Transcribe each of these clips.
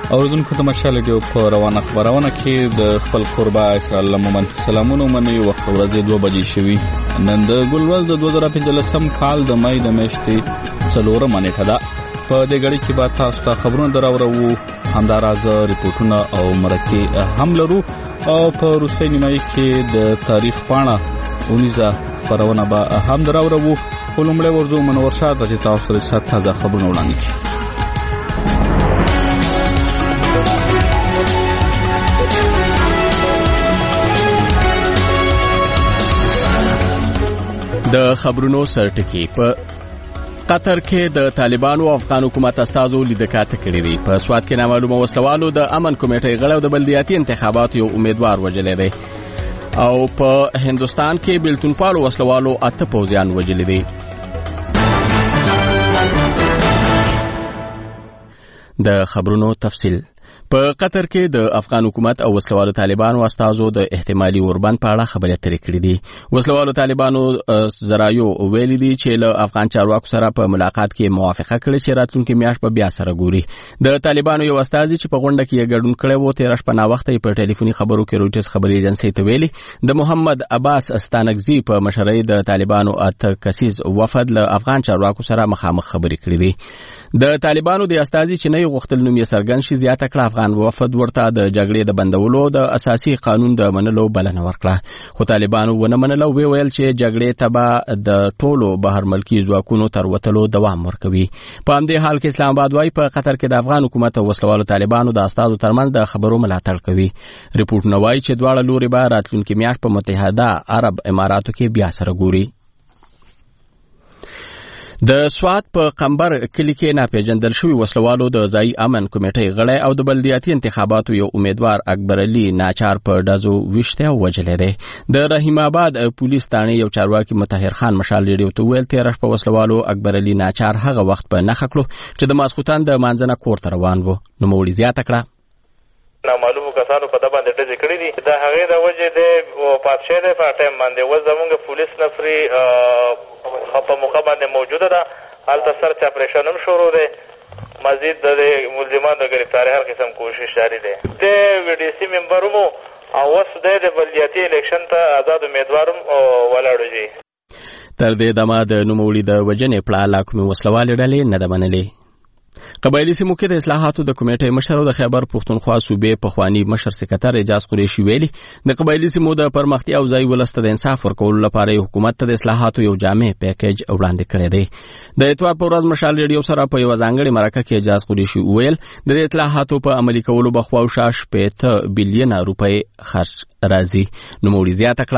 اوریدونکو د مشال ډیو په روانه خبرونه کې د خپل قربا اسرائیل مومن سلامونه مني وخت ورځې 2 بجې شوي. نن د ګلوز د 2015 کال د مې د میاشتې 4 نیټه ده. په دې غړي کې به تاسو ته خبرونه دراوړو، همداراز ریپورتونه او مرکه هم لرو او په روسي نیمه کې د تاریخ پاڼه اونیزه خبرونه به هم دراوړو. ولومړی ورځو منور شاه د تاسو سره تازه خبرونه وړاندې کړي. د خبرونو سرټکی په قطر کې د طالبانو او افغان حکومت استازو لیدکاته کړې دي. په سواد کې نامعلومه وسلوالو د امن کمیټې غړي او د بلدیاتي انتخاباتو یو امیدوار وژلې دي او په هندستان کې بیلتون پالو وسلوالو 8 پوځیان وژلې دي. د خبرونو تفصیل. په قطر کې د افغان حکومت او وسلوالو طالبانو استازو د احتمالي اوربند په اړه خبرې اترې کړې دي. وسلوالو طالبانو زرایو ویلي دي چې له افغان چارواکو سره په ملاقات کې موافقه کړې چې راتلونکي میاشت په بیا سره ګوري. د طالبانو یو استازي چې په غونډه کې ګډون کړی و 13 په ناوخته په ټلیفوني خبرو کې رويټرز خبري ایجنسی ته ویلي د محمد عباس استانکزي په مشرۍ د طالبانو 8 کسیز وفد له افغان چارواکو سره مخامخ خبرې کړې دي. د طالبانو د استازي چې نه غوښتل نوم یې څرګند شي زیاته کړه افغان وفد ورته د جګړې د بندولو د اساسي قانون د منلو بلنه ورکړه، خو طالبانو ونه منله. ویل چې جګړې ته د ټولو بهر ملکی ځواکونو تر وتلو دوام ورکوي. په همدې حال کې اسلام آباد وايي په قطر کې د افغان حکومت او وسلوالو طالبانو د استازو ترمنځ د خبرو ملاتړ کوي. ریپورتونه وايي چې دواړه لوري به راتلونکي میاشت په متحده عرب اماراتو کې بیا سره ګوري. د سواد په قمبر کلی کې ناپېژندل شوي وسلوالو د ځایي امن کمیټې غړی او د بلدیاتي انتخاباتو یو امیدوار اکبر علي ناچار په ډزو ویشته وژلی دی. د رحیم آباد پولیس تانه یو چارواکي مطهر خان مشال ریډیو ته ویل 13 په وسلوالو اکبر علي ناچار هغه وخت په نښه کړو چې د ماسخوتن د مانځنه کور ته روان و. نوموړي زیاته کړه نامعلومو کسانو په د باندې ډزې کړې دي. د هغې د وجې د پاتشې دی په ټایم باندې و زمونږ پولیس نفري په موقع باندې موجوده ده. هلته سرچ اپریشن هم شروع دی. مزید د ملزمانو د ګرفتارۍ هر قسم کوشش جاري دی. د وی ډي سي ممبر هم او اوس د بلدیاتي الیکشن ته آزاد امیدوار هم ولاړو جي. تر دې دمه د نوموړي د وژنې پړه لا کومې وسلوالې ډلې نه ده منلې. قبایلی سیمو کې د اصلاحاتو د کمیټې مشر او د خیبر پښتونخوا صوبې پخوانی مشر سکرټر اعجاز قریشي ویلي د قبایلی سیمو د پرمختیا او ځای ولسته د انصاف ورکولو لپاره حکومت ته د اصلاحاتو یو جامع پیکیج وړاندې کړی دی. د اتوار په ورځ مشال ریډیو سره په یو ځانګړي مرکه کې اعجاز قریشي ویل د اصلاحاتو په عملي کولو بخوا او شاش 50 بلین روپۍ خرج راځي. نوموړي زیاته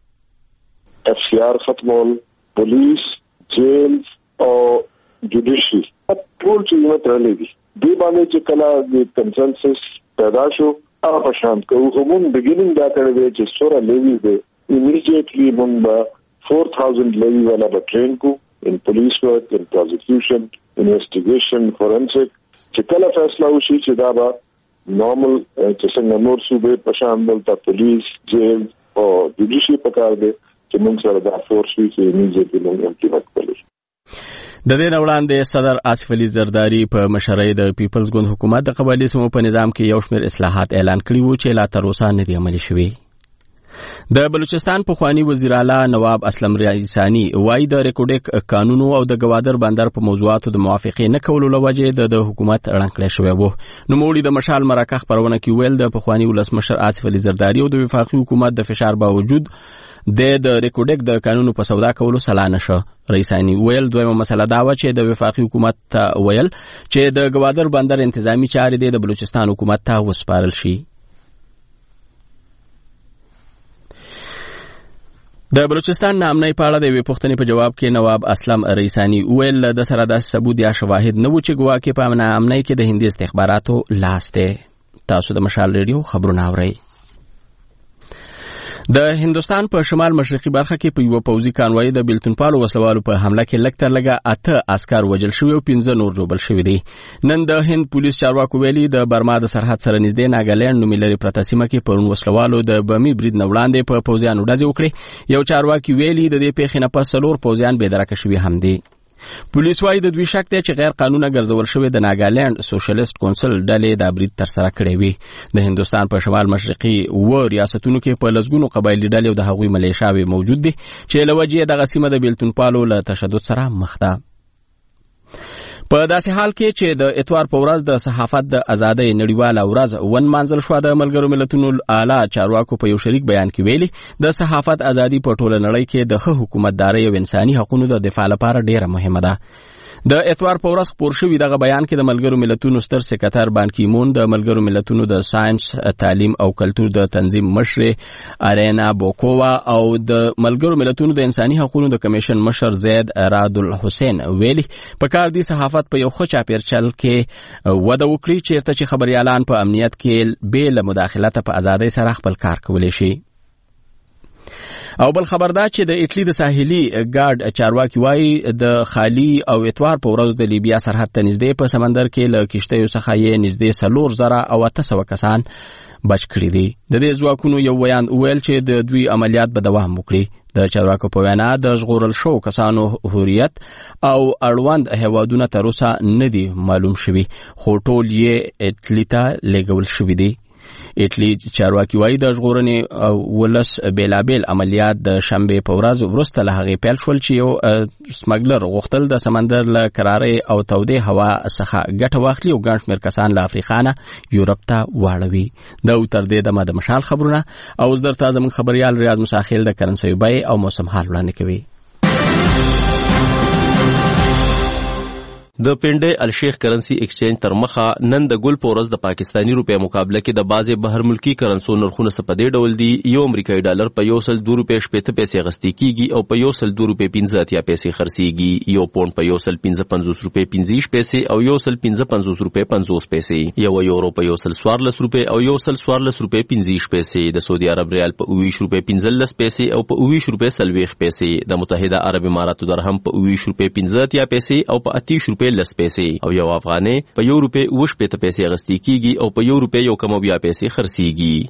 کړه FCR ختمول، پولیس، جیل او جوډیشي ټول چې یو ترلې دي. دې باندې چې کله د کنسنسس پیدا شو هغه په شان کوو. همون بګینینګ دا کړی چې سوره لیوی دی immediately مونږ 4000 لیوی والا به ټرین کو in police work, in prosecution, investigation, forensic. چې کله فیصله وشي چې دا به نارمل چې څنګه نور صوبې په شان دلته پولیس، جیل او جوډیشي پکار دی چې مونږ سره دا فورس وي چې immediately مونږ امپلیمنټ کړو. د دې وړاندې صدر آصف علي زرداری په مشرۍ د پیپلز ګوند حکومت د قبایلی سیمو په نظام کې یو شمېر اصلاحات اعلان کړي وو چې لا تر اوسه نه دي عملي شوي. د بلوچستان پخوانی وزیر اعلی نواب اسلم ریسانی وايي د ریکورډیک قانون او د گوادر بندر په موضوعاتو د موافقې نه کولو لوجه د حکومت اړن کړی شوی وو. نوموړي د مشال مرکه خبرونه کې ویل د پخوانی ولسمشر آصف علي زرداری او د وفاقي حکومت د فشار باوجود د ریکورډیک د قانونو په سودا کولو سلا نشه. رئیسانی ویل دویمه مسله دا و چې د وفاقي حکومت ته ویل چې د گوادر بندر انتظامی چارې د بلوچستان حکومت ته وسپارل شي. د بلوچستان نامنۍ په اړه د یوې پوښتنې په جواب کې نواب اسلم رئیسانی ویل د سره داسې ثبوت یا شواهد نه و چې ګواکې په نامنۍ کې د هندي استخباراتو لاس دی. تاسو د مشال ریډیو خبرونه اورئ. د هندستان په شمال مشرقي برخه کې په یو پوځي کانوای د بیلتون پالو وسلوالو په حمله کې لږ تر لږه 8 عسكر وژل شوي او 15 نور ژوبل شوي دي. نن د هند پولیس چارواکو ویلي د برما د سرحد سره نږدې ناګالینډ نومې لري پرته سیمه کې پرون وسلوالو د بمي برید نه وړاندې په پوځیانو ډزې وکړې. یو چارواکي ویلي د دې پیښې نه پس 4 پوځیان بېدرکه شوي هم دي. پولیس وايي د دوی شک دی چې غیر قانونه ګرځول شوی د ناګالند سوشلیست کونسل ډلې د برید ترسره کړی وي. د هندوستان په شمال مشرقي ریاستونو کې په لسګونو قبایلي ډلې او د هغوی ملیشاوې موجود دي چې له وجې دغه سیمه د بیلتونپالو له تشدد سره مخ ده. په داسې حال کې چې د اتوار په ورځ د صحافت د ازادۍ نړیواله ورځ ونمانځل شوه، د ملګرو ملتونو اعلی چارواکو په یو شریک بیان کې ویلي د صحافت ازادي په ټوله نړۍ کې د ښه حکومتدارۍ او انساني حقوقو د دفاع لپاره ډیره مهمه ده. د اتوار په ورځ خپور شوي دغه بیان کې د ملګرو ملتونو ستر سکرټر بان کی مون، د ملګرو ملتونو د ساينس، تعلیم او کلتور د تنظیم مشر ارینا بوکووا او د ملګرو ملتونو د انساني حقوقو د کمیشن مشر زید راد الحسین ویلي په کار دي صحافت په یو ښه چاپیرچل کې وده وکړي چیرته چې خبريالان په امنیت کې بې له مداخلت په ازادۍ سره خپل کار کولی شي. او بل خبر دا چې د ایټلی د ساحلي ګارد چارواکي وایي د خالی او اتوار په ورځ د لیبیا سرحد ته نږدې په سمندر کې له کشتیو څخه یې نږدې 4,800 کسان بچ کړي دي. د دې ځواکونو یو ویان ویل چې د دوی عملیات به دوام وکړي. د چارواکو په وینا د ژغورل شو کسانو هویت او اړوند هیوادونه تر اوسه نه دي معلوم شوي، خو ټول یې ایټلی ته لیږل شوي دي. ایټلی چارواکي وایي د ژغورنې ولس بیلابیل عملیات د شنبې په ورځ وروسته له هغې پیل شول چې یو سمګلر غوښتل د سمندر له کرارې او تودې هوا څخه ګټه واخلي او ګڼ شمېر کسان له افریقا نه یورپ ته واړوي. دا تر دې دمه د مشال خبرونه او اوس درته زموږ خبریال ریاض مساخیل د کرنسۍ بیې او موسم حال وړاندې کوي. د پنډې الشیخ کرنسی ایکسچینج تر مخه نن د ګل پورز د پاکستانی روپیا مقابله کې د بازي بهر ملکی کرنسو نرخونه سپدې ډول دي. یو امریکایي ډالر په 102 روپیا 70 پیسې غستې کیږي او په 102 روپیا 15 پیسې خرڅيږي. یو پوند په 155 روپیا 15 پیسې او 155 روپیا 50 پیسې. یو یورو په 114 روپیا او 114 روپیا 15 پیسې. د سعودي عرب ریال په 20 روپیا 15 پیسې او په 20 روپیا 40 پیسې. د متحده عرب اماراتو درهم په 20 روپیا 15 پیسې او په 30 روپیا 10 پیسې او یو افغانۍ په 1 روپیا 80 پیسې غستې کیږي او په 1 روپیا 1 پیسې خرڅيږي.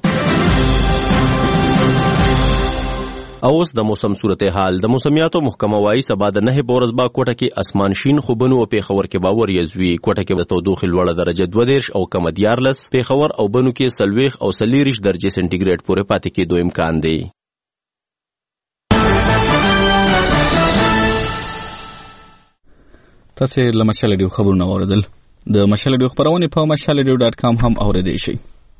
اوس د موسم صورتحال. د موسمیاتو محکمه وايي سبا د 9 بورز با کوټه کې اسمان شین خو بنو او پیښور کې باور یزوي. کوټه کې د تودوخې لوړه درجه 12 او کم 14، پیښور او بنو کې 40 او 40 درجه سنټیګریډ پورې پاتې کېدو امکان دی. تاسو له مشال ریډیو خبرونه اوریدل. د مشال ریډیو خبرونه په mashalradio.com هم اوریدئ شئ.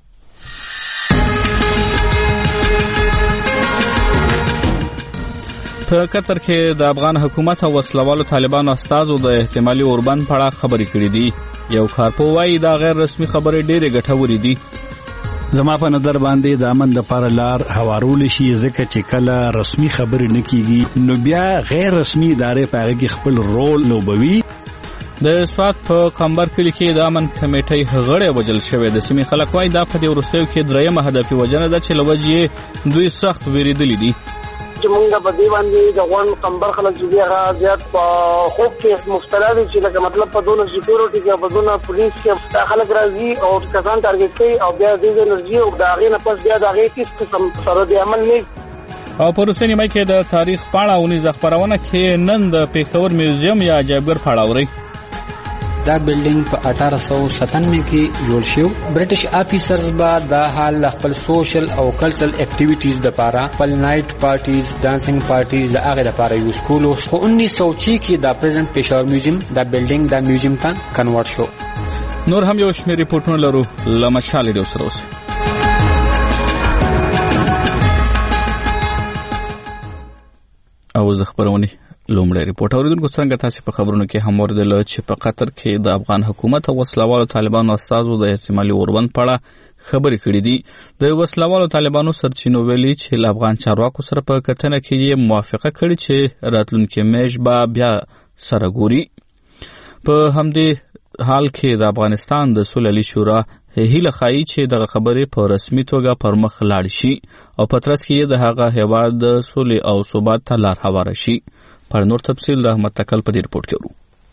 په قطر کې د افغان حکومت او وسلوالو طالبانو استازو د احتمالي اوربند په اړه خبرې کړې دي. یو کارپو وايي دا غیر رسمي خبرې ډېرې ګټورې دي. زما په نظر باندې د امن لپاره لار هوارول شي، ځکه چې کله رسمي خبرې نه کیږي نو بیا غیر رسمي ادارې په هغه کې خپل رول لوبوي. د سوات په قمبر کلی کې د امن کمیټې غړي وجل شوی. د سیمې خلک وايي دا په دې وروستیو کې درېمه هدفي وجنه ده چې لوجې دوی سخت ویریدلې دي. چې مونږ په دې باندې د غون قمبر خلک چې هغه زیات په خوب کې مبتلا دي، چې لکه مطلب په دونه سکیورټي کې په دونه پولیس کې خلک راځي او کسان ټارګټ کوي او بیا د انرژي او د هغې نه پس بیا د هغې هیڅ قسم سره د عمل نه. او په روسي نیمه کې د تاریخ پاڼه اونیزه خپرونه کې نن د پیښور میوزیم یا عجایبګر په اړه اورئ. دا بلډینګ په 1897 کې جوړ شو. برټش افیسرز با دا حال خپل سوشل او کلچرل اکټیویټیز د لپاره خپل نایټ پارټیز، ډانسینګ پارټیز د هغه لپاره یوز کولو. خو 1906 کې دا پریزنټ پیښور میوزیم دا بلډینګ دا میوزیم ته کنورټ شو. نور هم یو شمېر ریپورټونه لرو. لمشال ډیو سره اوسئ. او د خبرونه لومړی ریپورت اوریدونکو څنګه تاسو په خبرونو کې هم اوریدل چې په قطر کې د افغان حکومت او وسلوالو طالبانو استازو د احتمالي اوربند په اړه خبرې کړې دي. د وسلوالو طالبانو سرچینو ویلي چې له افغان چارواکو سره په کتنه کې یې موافقه کړې چې راتلونکي میاشت به بیا سره ګوري. په همدې حال کې د افغانستان د صلحي شورا هیله خایي چې دغه خبرې په رسمي توګه پر مخ لاړ شي او په ترڅ کې د هغه هیواد د صلح او ثبات ته لار هواره شي. پر نور تفصیل د احمد تکل په دې ریپورت کې ورو.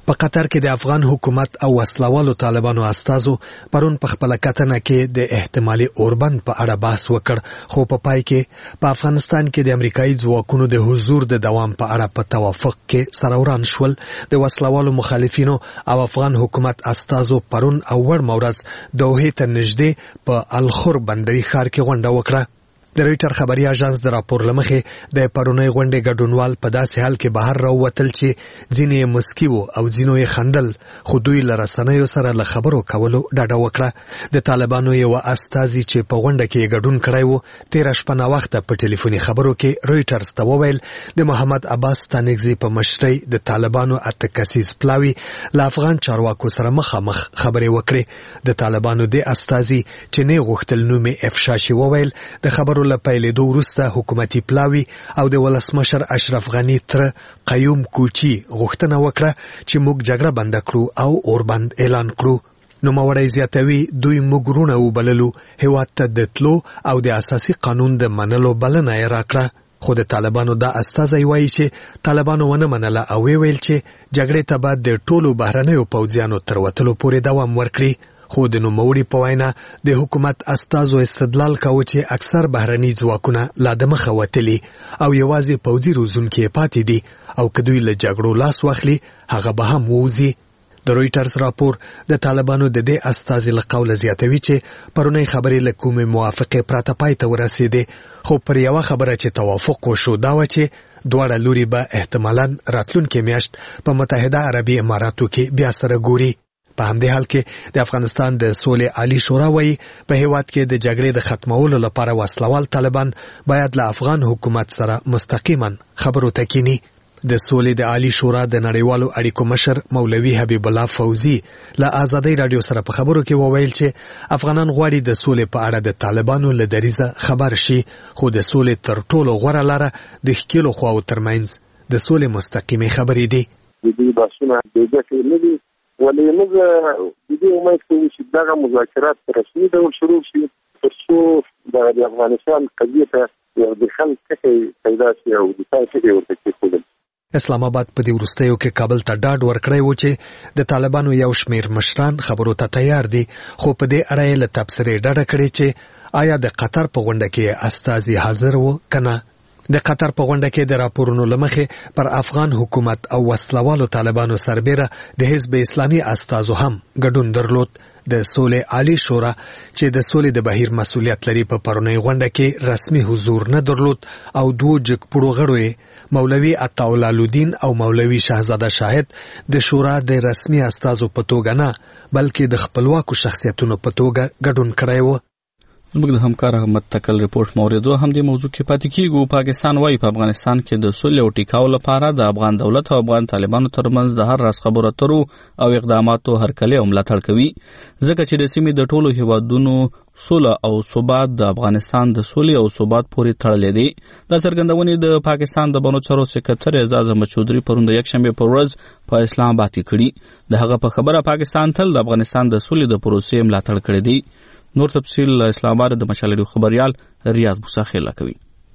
په قطر کې د افغان حکومت او وسلوالو طالبانو استازو پرون په خپل کتنه کې د احتمالي اوربند په اړه بحث وکړ، خو په پای کې په افغانستان کې د امریکایي ځواکونو د حضور د دوام په اړه په توافق کې سروران شول. د وسلوالو مخالفینو او افغان حکومت استازو پرون او ور مورز دوحې ته نږدې په الخور بندري ښار کې غونډه وکړه. د رویټر خبري اژانس د راپور لمخې د پرونی غونډې ګډونوال په داسې حال کې بهر راووتل چې ځینې مسکی وو او ځینو یې خندل، خو دوی له رسنیو سره له خبرو کولو ډډه وکړه. د طالبانو یو استازي چې په غونډه کې ګډون کړی وو 13 شپه وخت په ټلیفوني خبرو کې رویټرز ته وویل د محمد عباس ستانکزي په مشرۍ د طالبانو اتکسیز پلاوی له افغان چارواکو سره مخامخ خبرې وکړي. د طالبانو د استازي چې نه غوښتل نوم افشا شي وویل د خبرو له پیلېدو وروسته حکومتي پلاوی او د ولسمشر اشرف غنی تر قیوم کوچی غوښتنه وکړه چې موږ جګړه بند کړو او اوربند اعلان کړو. نوموړی زیاتوي دوی موږ رونه وبللو، هېواد ته د تلو او د اساسي قانون د منلو بلنه یې راکړه. خو د طالبانو دا استازی وایي چې طالبانو ونه منله او ویل چې جګړې ته باید د ټولو بهرنیو پوځیانو تر وتلو پورې دوام ورکړي. خو د نوموړي په وینا د حکومت استازو استدلال کاوه چې اکثر بهرني ځواکونه لا د مخه وتلي او یوازې پوځي روزونکي پاتې دي او که دوی له جګړو لاس واخلي هغه به هم ووځي. د رویټرز راپور د طالبانو د دې استازي له قوله زیاتوي چې پرونی خبرې له کومې موافقې پرته پای ته ورسېدې، خو پر یوه خبره چې توافق وشو دا و چې دواړه لوري به احتمالاً راتلونکې میاشت په متحده عربي اماراتو کې بیا سره ګوري. په همدې حال کې د افغانستان د سولې عالی شورا وایي په هیواد کې د جګړې د ختمولو لپاره وسلوال طالبان باید له افغان حکومت سره مستقیما خبرو ته کینی. د سولې د عالی شورا د نړیوالو اړیکو مشر مولوي حبیب الله فوزي له آزادۍ رادیو سره په خبرو کې وویل چې افغانان غواړي د سولې په اړه د طالبانو له دریزه خبر شي، خو د سولې تر ټولو غوره لاره د ښکېلو خواو ترمنځ د سولې مستقیمې خبرې دي. د دې بحثونه د ګټې نه دي، ولې موږ د دې امید کوو چې دغه مذاکرات په رسمي ډول شروع شي تر څو د افغانستان قضیې ته یو د خل ټکی پیدا شي او د تاسې ورته کېښودل. اسلام آباد په دې وروستیو کې کابل ته ډاډ ورکړی و چې د طالبانو یو شمیر مشران خبرو ته تیار دي، خو په دې اړه یې له تبصرې ډډه کړې چې آیا د قطر په غونډه کې استازي حاضر و که نه. د قطر په غونډه کې د راپورونو لمخې پر افغان حکومت او وسلوالو طالبانو سربیره د حزب اسلامي استازو هم ګډون درلود. د سولې عالی شورا چې د سولې د بهیر مسؤلیت لري په پرونی غونډه کې رسمي حضور نه درلود او دوه جګپړو غړو یې مولوي عطاءالله الدین او مولوي شهزاده شاهد د شورا د رسمي استازو په توګه نه بلکې د خپلواکو شخصیتونو په توګه ګډون کړی و. زموږ د همکار احمد تکل رپورټ موریدو هم دې موضوع کې پاتې کیږو. پاکستان وايي په افغانستان کې د سولې او ټیکاو لپاره د افغان دولت او افغان طالبانو ترمنځ د هر راز خبرو اترو او اقداماتو هرکلی او ملاتړ کوي، ځکه چې د سیمې د ټولو هیوادونو سوله او ثبات د افغانستان د سولې او ثبات پورې تړلې دي. دا څرګندونې د پاکستان د بنو چارو سکرټر اعزاز احمد چودھری پرون د یکشنبه پر ورځ په اسلام آباد کې کړي. د هغه په خبره پاکستان تل د افغانستان د سولې د پروسې ملاتړ کړی دی. نور تفصیل اسلام آباد د مشالډو خبريال ریاض موسی خیل کوي.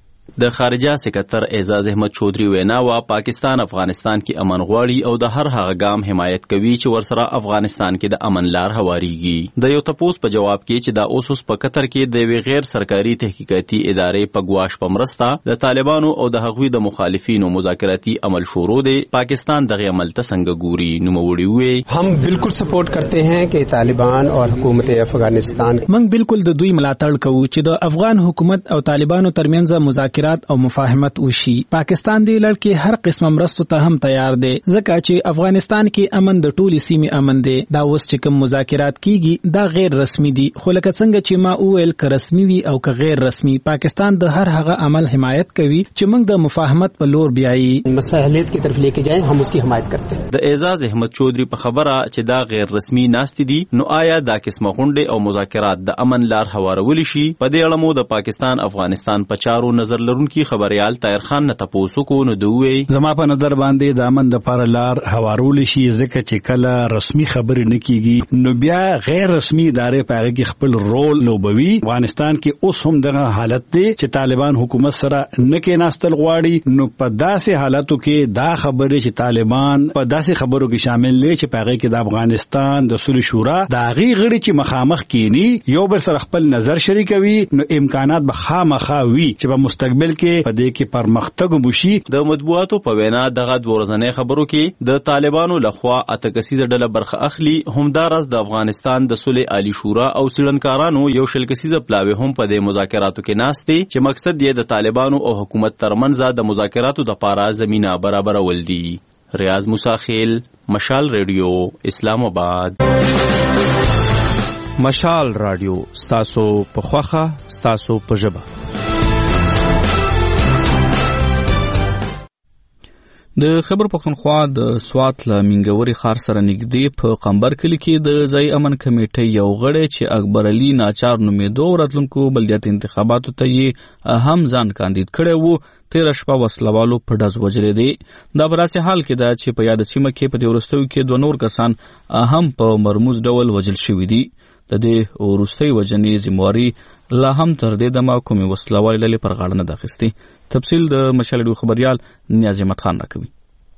د خارجه سکرټر اعزاز احمد چودھری وینا وا پاکستان افغانستان کې امن غواړي او د هر هغه ګام حمایت کوي چې ورسره افغانستان کې د امن لار هواریږي. د یو تپوس په جواب کې چې د اوسوس په قطر کې د وی غیر سرکاري تحقیقاتي ادارې په ګواښ په مرسته د طالبانو او د هغوی د مخالفینو مذاکراتي عمل شروع دی، پاکستان دغه عمل ته څنګه ګوري؟ نوموړي وی हम बिल्कुल सपोर्ट करते हैं कि तालिबान और हुकूमत अफगानिस्तान موږ بالکل د دوی ملاتړ کوو چې د افغان حکومت او طالبانو ترمنځ مذاکرات او مفاهمت وشي. پاکستان دی لړ کې هر قسم مرستو ته هم تیار دی، ځکه چې افغانستان کې امن د ټولي سیمې امن دی. دا اوس چې کوم مذاکرات کیږي دا غیر رسمي دي، خو لکه څنګه چې ما وویل که رسمي وي او که غیر رسمي، پاکستان د هر هغه عمل حمایت کوي چې موږ د مفاهمت په لور بیایي. مساحلیت کی طرف لیके جائیں हम उसकी حمایت کرتے ہیں. د اعزاز احمد چودھری په خبره چې دا غیر رسمي ناستې دي، نو آیا دا قسمه غونډې او مذاکرات د امن لار هوارولی شي؟ په دې اړه مو د پاکستان افغانستان په چارو نظر لرونکي خبريال طاهر خان نه تاسو کو نو دوی زما په نظر باندې د امن د لپاره لار هوارول شي ځکه چې کله رسمي خبرې نه کیږي نو بیا غیر رسمي ادارې په هغه کې خپل رول لوبوي. افغانستان کې اوس هم دغه حالت دی چې طالبان حکومت سره نه کېناستل غواړي نو په داسې حالاتو کې دا خبرې چې طالبان په داسې خبرو کې شامل دي چې په هغه کې د افغانستان د صلح شورا د هغې غړي چې مخامخ کینی یو بل سره خپل نظر شریکوي نو امکانات به خامخا وي چې په مستقبل کې په دې کې پرمختګ وشي. د مطبوعاتو په وینا دغه دوه ورځنۍ خبرو کې د طالبانو لخوا اته کسیزه ډله برخه اخلي. همدارس د افغانستان د صلح عالی شورا او څېړنکارانو یو شل کسیزه پلاوی هم په دې مذاکراتو کې ناست دي چې مقصد یې د طالبانو او حکومت ترمنځ د مذاکراتو لپاره زمينه برابرول دي. ریاض موسیخیل، مشال ریډیو، اسلام آباد. مشال رادیو ستاسو په خوخه ستاسو په ژبه. د خیبر پښتونخوا د سوات له منګوري ښار سره نږدې په قمبر کلي کې د ځای امن کمیټې یو غړی چې اکبر علي ناچار نومېدو راتلونکو بلدیاتي انتخاباتو ته یې هم ځان کاندید کړی وو تېره شپه وسلوالو په ډز وژلی دی. دا په داسې حال کې ده چې په یاده سیمه کې په دې وروستیو کې دوه نور کسان هم په مرموز ډول وژل شوي دي. د دې وروستۍ وژنې ذمهواري لا هم تر دې دمه کومې وسلوالې ډلې پر غاړه نه ده اخیستې. تفصیل د مشال ریډیو خبریال نیاز احمد خان راکوي.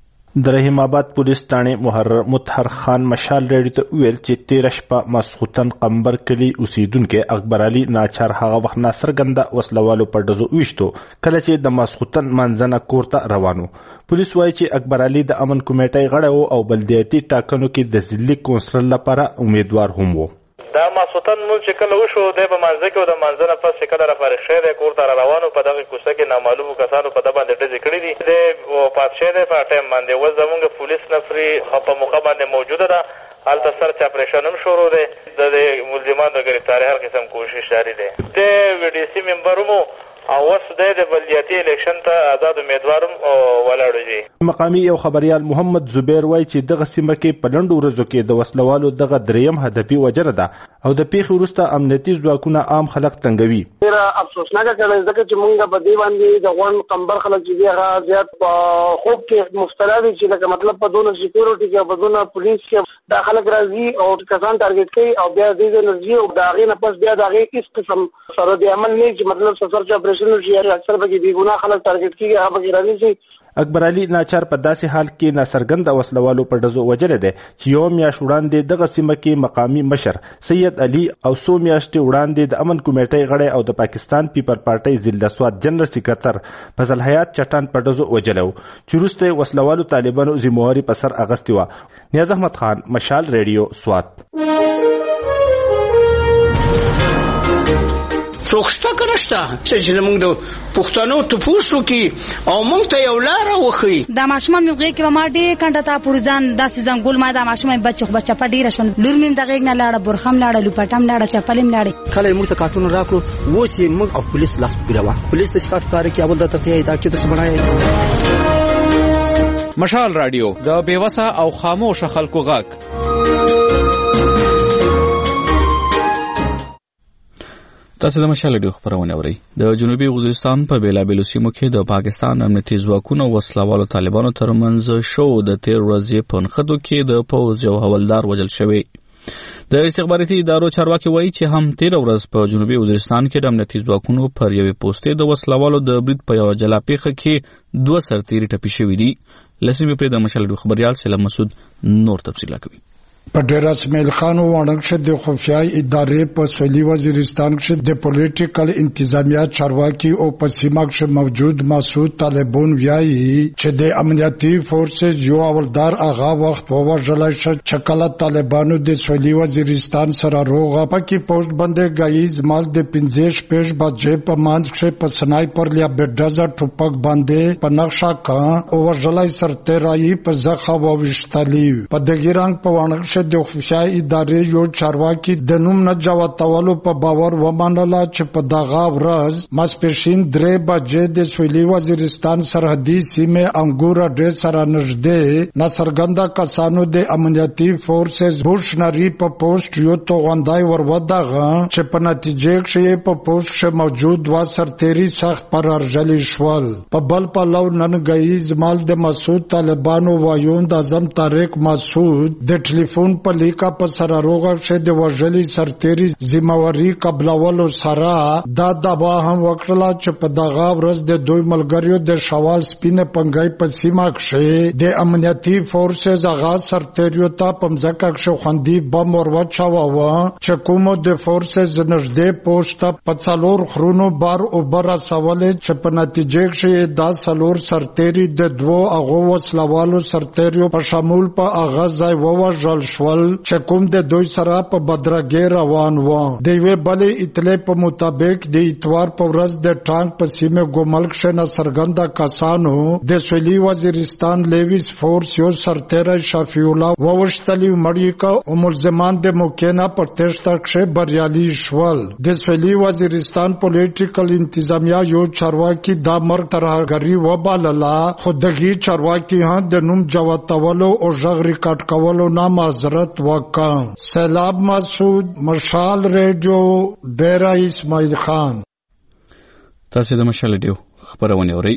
د رحیم آباد پولیس ټاڼې مطهر خان مشال ریډیو ته ویل چې تېره شپه ماسخوتن قمبر کلي اوسیدونکي اکبر علي ناچار هغه وخت ناڅرګنده وسلوالو په ډزو ویشتو کله چې د ماسخوتن منځنه کور ته روانو. پولیس وایي چې اکبر علي د امن کمیټې غړی و او بلدیاتي ټاکنو کې د ضلعي کونسل لپاره امیدوار هم و. دا ماسوتن مونږ چې کله وشو دی په مانځه کې او د مانځه نه پس چې کله رافارغ شوی دی کور ته را روانو په دغه کوڅه کې نامعلومو کسانو په ده باندې ډزې کړي دي. دی وفات شوی دی په ټایم باندې. اوس زمونږ پولیس نفري په موقع باندې موجوده ده. هلته سرچ اپریشن هم شروع دی. د ملزمانو د ګرفتارۍ هر قسم کوشش جاري دی. دی وی ډي سي ممبر هم او اوس دی د بلدیاتي الیکشن ته آزاد امیدوار هم ولاړو دي. مقامي یو خبریال محمد زبیر وایي چې دغه سیمه کې په لنډو ورځو کې د وسلوالو دغه دریم هدفي وجره ده او د پیښې وروسته امنیتي ځواکونه عام خلک تنګوي. ډېره افسوسناکه کړی ځکه چې موږ په دې باندې د غون قمبر خلک چې دي هغه زیات په خوب کې مبتلا دي چې لکه مطلب په دونه سکیورټي کې او په دونه پولیس کې دا خلک راځي او کسان ټارګېټ کوي او بیا دې انرژي او د هغې نه پس بیا د هغې هېڅ قسم سره د عمل نه چې مطلب سرچ اپریشن وشي اکثر پکې بې ګناه خلک ټارګېټ کېږي هغه پکې رانیسي. اکبر علي ناچار په داسې حال کې ناڅرګنده وسلوالو په ډزو وژلی دی چې یوه میاشت وړاندې دغه سیمه کې مقامي مشر سید علي او څو میاشتې وړاندې د امن کمیټۍ غړی او د پاکستان پیپل پارټۍ ضلع سوات جنرال سکرټر فضل حیات چټان په ډزو وژلی و چې وروسته یې وسلوالو طالبانو ذمهواري په سر اخیستې وه. نیاز احمد خان، مشال ریډیو، سوات. څوک شته که نشته چې زموږ د پښتنو تپوس وکړي او موږ ته یو لاره وښیي. دا ماشومان مې غېږ کې به ما ډېر کنډه تا پورې ځان داسې ځنګول ما دا ماشوم مې بچه په ډېره شوه. لور مې د غېږ نه لاړه، برخه هم لاړه، لوپټه هم لاړه، چپل هم لاړې. کله یې موږ ته کارټونه راکړو اوس یې موږ او پولیس لاس په ګیره وه. پولیس د شکایت کار کوي اول درته کوي دا چې داسې بڼه. مشال رادیو د بېوسه او خاموشه خلکو غږ. تاسو د مشال ریډیو خبرونه اورئ. د جنوبي وزیرستان په بیلابیلو سیمو کې د پاکستان امنیتي ځواکونو وسلوالو طالبانو ترمنځ شو د تیر ورځې په نښتو کې د پوځ یو حوالدار وژل شوی. د استخباراتي ادارو چارواکي وایي چې هم تیر ورځ په جنوبي وزیرستان کې د امنیتي ځواکونو پر یوې پوستې د وسلوالو د برید په یوه جلا پیښه کې 2 سرتیري ټپي شوي دي. لسیمې پرې د مشال ریډیو خبریال سلام مسعود نور تفصیل کوي. په ډېر اسماعیل خان وانګ شه د خفیه ادارې په سویلي وزیرستان کې د پولیټیکل انتظامیه چارواکي او په سیمه کې موجود مسعود طالبون ویایي چې د امنیتي فورسز یو اولدار هغه وخت وژل شو چې کله طالبانو د سویلي وزیرستان سره روغه پکې پوسټ باندې غایز مال د 15 پیش بجې په مانځ کې په سنایپر لیا بډزا ټوپک باندې په نقشه کا او وژلای سرتیرای په ځخه وشتلی په دګیرنګ په وانګ شد د خفشای ادارې یو چارواکي د نوم نه جواتولو په باور ومنله چې په دغه ورځ ماسپښین 3 بجې د سویلي وزیرستان سرحدي سیمې انګور اډې سره نږدې ناڅرګنده کسانو د امنیتي فورسز بوشنری په پوسټ یو توغندای ورودغه چې په نتیجه کې په پوسټ موجود و سرتيري سخت پرارجلی شول. په بل پلو ننګي زمال د مسعود طالبانو وایوند اعظم طارق مسعود د ټلیفون په لیکه په سره روغه شه د وژلي سرتيري ذمہواری قبلولو سره دا دعوا هم وکړه چې په دغه ورځ د دوی ملګریو د شوال سپینه پنګای په سیمه کې د امنیتي فورسز هغه سرتيریو ته په ځکه کې خوندي بم ورچاوه چې کومو د فورسز نږدې پوسټ په څلور خرونو بار او بر سوالې چې په نتیجه کې دا څلور سرتيري د دوه هغه وسلوالو سرتيریو په شامل په هغه ځای ووژل شول چې کوم د دوی سره په بدرګي روان و. د یوې بلې اطلاع په مطابق د اتوار په ورځ د ټانک په سیمه ګوملک شنه سرګنده کسانو د سویلي وزیرستان لیویس فورس یو سرتیری شفیع الله ووشتلی مړی کا او ملزمان د موکینا پر تشتا کې بریالي شول. د سویلي وزیرستان پولیټیکل انتظامیه یو چارواکي دا مرګ ترهګری وبالله خودګي چارواکي ها د نوم جواتولو او ژغ ریکارډ کولو نه معذرت وکړ. سیلاب مسعود مشال ریډیو ډیرا اسماعیل خان. تاسو د مشال ریډیو خبرونه اورئ.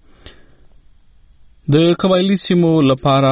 د قبایلی سیمو لپاره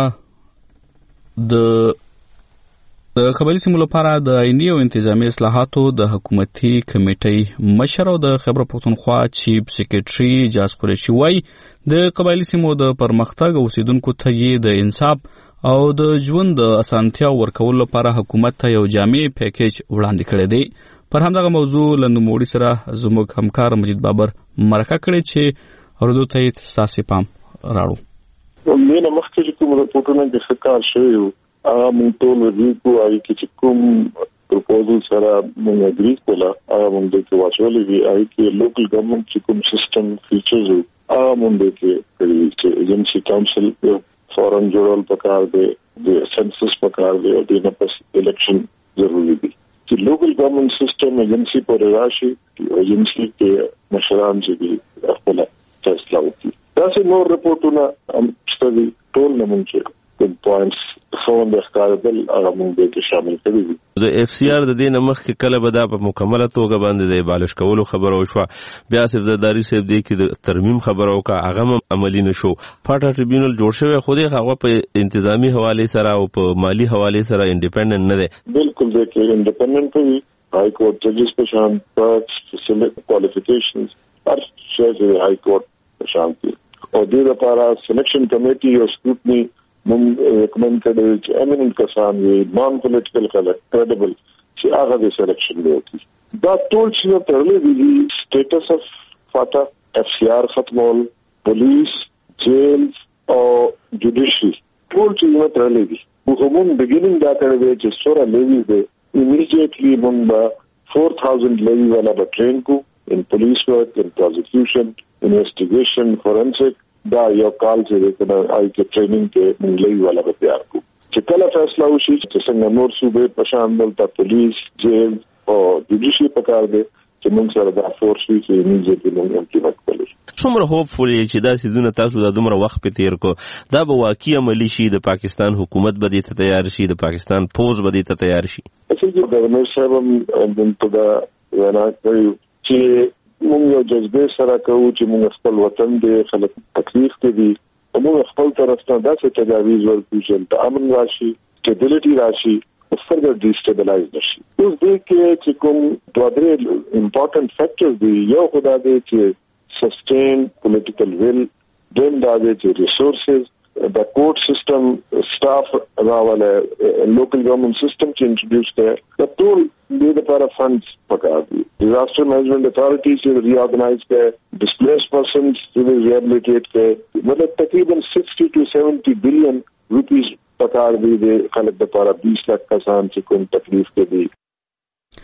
د عیني او انتظامی اصلاحاتو د حکومتي کمیټې مشر او د خیبر پختونخوا چیف سیکریټري اجاز قریشي وایي د قبایلی سیمو د پرمختګ او اوسیدونکو ته د انصاف او د ژوند د اسانتیا ورکولو لپاره حکومت ته یو جامع پیکیج وړاندې کړی دی. پر همدغه موضوع له نوموړي سره زموږ همکار مجید بابر مرکه کړې چې اردو ته یې ستاسې پام راړو. مینه مخکې کوم رپورټونه د ښکار شوي وو هغه موږ ټول ریویو کوو. هغې کې چې کوم پروپوزل سره موږ اګري کوله هغه موږ دې کې واچولې وي. هغې کې لوکل ګورنمنټ چې کوم سیسټم فیچرز وو هغه موږ دې کې کړي وي چې ایجنسي کاونسل فورن جوړول پکار دی د سنسس پکار دی او د نفس الیکشن ضروری دي چې لوکل ګورنمنٹ سیسټم ایجنسی پر راشي ایجنسی کې مشران چې دي خپل فیصله وکړي. دا څه نور رپورټونه هم ستاسو ټول نمونږ کوم پوینټس فون د ښکارېدل هغه موږ دې شامل کړي دي. د اف سی آر د دې نمخ کې کله به دا په مکمله توګه باندې د بالش کولو خبره وشوه بیا سرداري صاحب دې کې د ترمیم خبره وکړه هغه عملی نشو. پاټا ټریبیونل جوړ شوی خو دې هغه په انتظامی حواله سره او په مالی حواله سره انډیپندنت نه دی. بالکل دې کې انډیپندنت وي. هاي کورټ ججز په شان پرکس سلیکټ کوالیفیکیشنز هر شی د هاي کورټ په شان دي او دې لپاره سلیکشن کمیټي او سکروټنی موږ ریکمند کړی چې امیننت کسان وي نان پولیټیکل خلک کریډیبل چې هغه د سلیکشن وکړي. دا ټول چې ترلې دي سټیټس اف فاټا اف سی آر ختمول پولیس جیل او جوډیشري ټول چې ترلې دي. موږ بګینینګ دا کړی چې سورا لیوی دی immediately موږ 4000 لیوی والا به ټرین کو in police work, in prosecution, investigation, forensic. دا یو کال چې د آی کې ټریننګ کې موږ لوي والا به تیار کو چې کله فیصله وشي چې څنګه نور صوبې په شان دلته پولیس جیل او جوډیشري پکار دی چې موږ سره دا فورس وي چې ایمیډیټلی موږ امپلیمنټ کړو. څومره هوپفولي چې دا سيزونه تاسو د دومره وخت په تیر کو دا به واقعي عملی شي د پاکستان حکومت به دې ته تیار شي د پاکستان پوز به دې ته تیار شي. چې گورنر صاحب هم په دا وینا کوي چې موږ یو جذبه سره کوو چې موږ خپل وطن دې خلک تکلیف کې دي او موږ خپل طرف ته داسې تجاویز ورکړو چې امن راشي سټیبلیټي راشي او فردر ډیسټیبلایز نشي. اوس دې کې چې کوم دوه درې امپورټنٹ فیکټرز دي یو خدا دې چې سسټین پولیټیکل ویل دیم دا دې چې ریسورسز د کوټ سیستم سټاف راواله لوکل ګورنمنٹ سیستم چې انټروډیوس کړي د ټول دې لپاره فنډز پکار دي. ډیزاستر مینجمنٹ اتھارټیز چې ریارګنایز کړي ډسپلیس پرسنز چې ریهابلیټیټ کړي مطلب تقریبا 60 to 70 بلین روپیز پکار دي د خلک لپاره 20 لک کسان چې کوم تکلیف کې دي.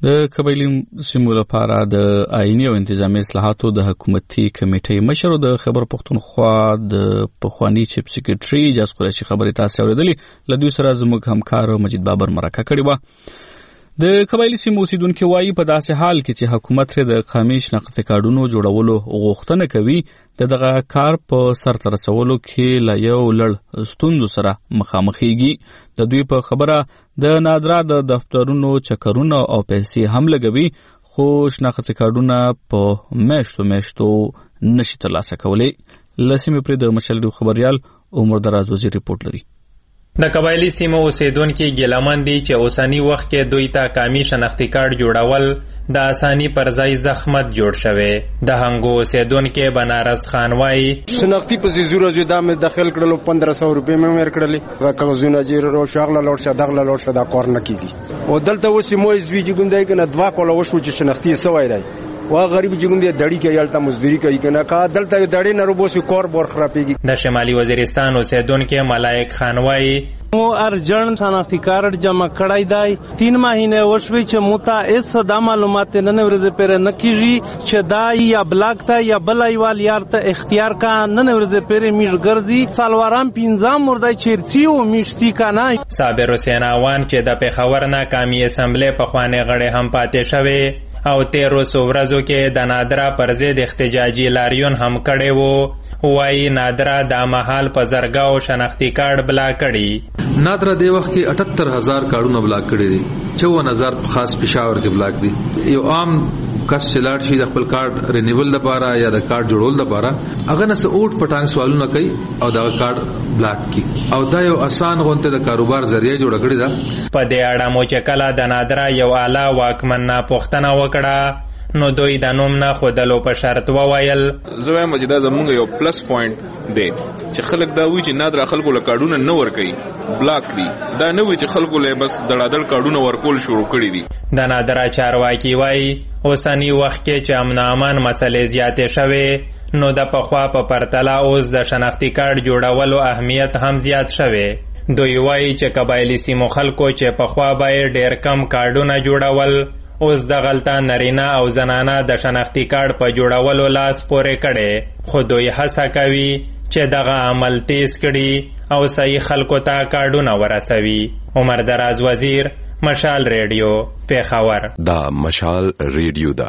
د قبایلی سیمو لپاره د آئینی او انتظامی اصلاحاتو د حکومتي کمیټې مشر د خیبر پختونخوا د پخوانی چیف سیکریټري اجاز قریشي خبرې تاسو اوریدلې لدوی سره زموږ همکار مجید بابر مرکه کړې و. د قبایلی سیمو اوسیدونکو وایي په داسې حال کې چې حکومت د قومي شناخت کارډونو جوړولو غوښتنه کوي دغه کار په سر ته رسولو کې لا یو لړ ستونزو سره مخامخېږي. د دوی په خبره د نادرا د دفترونو چکرونه او پیسې هم لګوي خو شناخت کارډونه په میاشتو نشي ترلاسه کولی. لسیمې پرې د مشل خبريال عمر دراز وزیر ریپورت لري. د قبایلی سیمو اوسیدونکو ګیلمن دي چې اوسنی وخت کې دوی ته قومي شناختی کارت جوړول د اسانی پر ځای زحمت جوړ شوی. د هنګو اوسیدونکو بنارس خان وایي شناختی په زیرو زو دامه داخل کړلو 1500 روپے مې ورکړلې کاغذونه جوړ او شغله لوړ شه دغله لوړ شه دا کار نه کیږي او دلته اوس مو زویږي ګوندای کنه دوا کوله وشو چې شناختی سوای راي وا غریب چې ګوندې دړی کې یالته مزدوري کوي کنه کا دلته دړې نه روبوسي کور بور خرابېږي. د شمالي وزیرستان اوسیدونکو ملائک خان وایي مو ارجن شناختی کارت جمع کړای دی 3 ماهینه وشوي چې موتا اس د معلومات نه ورځ پر نه کیږي چې دا یا بلاک ته یا بلایوال یار ته اختیار کا نه ورځ پر میږ ګرځي سالوارام 15 مردای چیرسی او میشتي کنه. صابر حسین اوان چې د پیښور نه قومي اسمبلی په خوانه غړي هم پاتې شوی او 13 ورځو کې د نادرا پر ضد احتجاجي لاریون هم کړي وو. وایي نادرا د محل په زرګاو شناختی کارت بلا کړي. نادرا د وخت کې 78000 کارتونه بلاک کړي دي 54000 په خاص پېښور کې بلاک دي. یو عام کس چې لاړ شي د خپل کارت رینیول لپاره یا د کارت جوړول لپاره هغه نه اوټ پټان سوالونه کوي او دا کارت بلاک کی او دا یو آسان غونته د کاروبار ذریعہ جوړ کړی دا. په دې اړه مو چې کله د نادرا یو اعلی واکمن نه پوښتنه وکړه نو دوی د نوم نه خودلو په شرط وویل زه وایم چې دا زموږ یو پلس پوینټ دی چې خلک دا وی چې نادرا خلکو له کارډونه نه ور کوي بلاک دي دا نه وی چې خلکو له بس دړادړ کارډونه ورکول شروع کړی دي. د نادرا چارواکي وایي اوسنی وخت کې چې امن امان مسلې زیاتې شوې نو د پخوا په پرتله اوس د شناختی کارت جوړولو اهمیت هم زیات شوی. دوی وایي چې قبایلی سیمو خلکو چې پخوا به ډیر کم کارډونه جوړول اوس د غلطه نارینه او زنانه د شناختی کارت په جوړولو لاس پورې کړي خو دوی هڅه کوي چې دغه عمل تیز کړي او صحیح خلکو ته کارډونه ورسوي. عمر دراز وزیر مشال ریډیو پیښور. دا مشال ریډیو دا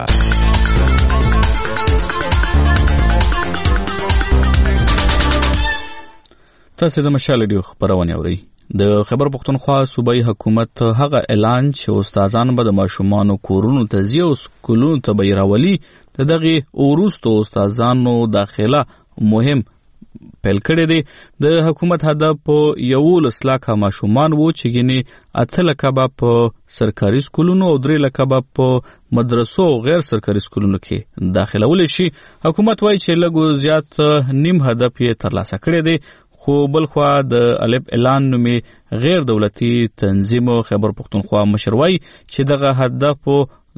تاسو د مشال ریډیو خبرونه اورئ. د خیبر پختونخوا صوبایي حکومت هغه اعلان چې استادان به د ماشومانو کورونو ته ځي او سکولونو ته به راولي د دغه وروستو استادانو داخله مهم پیل کړی دی. د حکومت هدف په 11 لک ماشومان وو چې ګینه 8 لک په سرکاري سکولونو او 3 لک په مدرسو او غیر سرکاري سکولونو کې داخله ول شي. حکومت وایي چې لږ زیات نیم هدف یې ترلاسه کړی دی خو بلخوا د الف اعلان نومي غیر دولتي تنظیم خیبر پختونخوا مشر وایي چې دغه هدف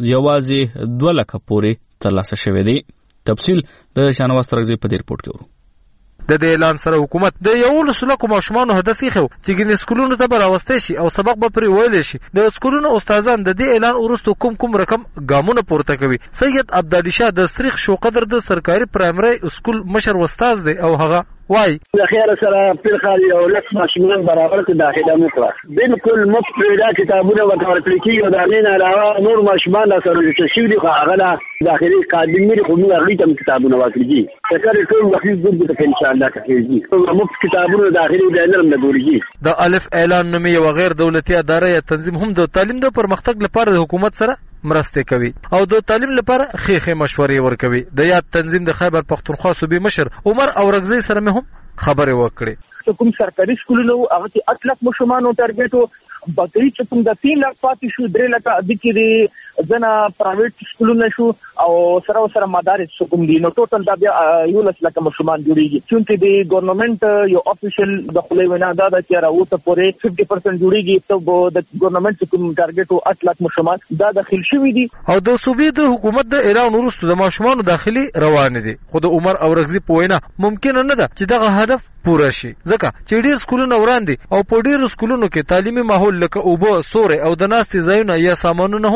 یوازې 2 لک پورې ترلاسه شوی دی. تفصیل د شانواز ترغزي په دې رپورت کې ورو. د اعلان سره حکومت د 11 لکو ماشومانو هدف یې خو چې ګینې سکولونو ته به راوستي شي او سبق به پرې ویل شي. د سکولونو استادان د دې اعلان وروسته کوم رقم ګامونه پورته کوي. سید عبدالعلی شاه د سریخ شو قدر د سرکاري پرایمري سکول مشر استاد دی او هغه وای د خیر سره په خالي او لک ماشومان برابر کې داخله وکړه بالکل مفت دا کتابونه ورکړل کیږي او دا نه علاوه نور ماشومان سره چې شي دي هغه داخلي قادمي خو موږ هغه ته کتابونه ورکړي فکر ټول وخت ګورځي ته ان شاء الله کوي مفت کتابونه داخلي د علم د ګورځي. د الف اعلان نومي یو غیر دولتي اداره یا تنظیم هم د تعلیم د پرمختګ لپاره د حکومت سره مرسته کوي او د تعلیم لپاره خېخه مشورې ورکوي. د یاد تنظیم د خیبر پختونخوا صوبې مشر عمر اورغزی سره مې هم خبرې وکړې. کوم سرکاري سکولونو هغه 8 لک ماشومان ټارګټ بقری چې کوم د 3 لک پاتې شو 3 لک د کې ځنه پرایویټ سکولونه شو او سره مدارس کوم دي نو ټوټل دا بیا 11 لک ماشومان جوړیږي چې د ګورنمنت یو افیشل د خپلې وینا دا چې راوته پورې 50% جوړیږي ته د ګورنمنت کوم ټارګټ 8 لک ماشومان دا داخل شوی دي او د صوبې د حکومت د اعلان وروسته د ماشومان داخلي روان دي. خو د عمر اورغزی په وینا ممکن نه ده چې دغه هدف پوره شي ځکه چې ډیر سکولونه وړاندې او په ډیر سکولونو کې تعلیمي ماحول لکه اوبه سورې او د ناستې ځایونه یا سامانونه هم ډیر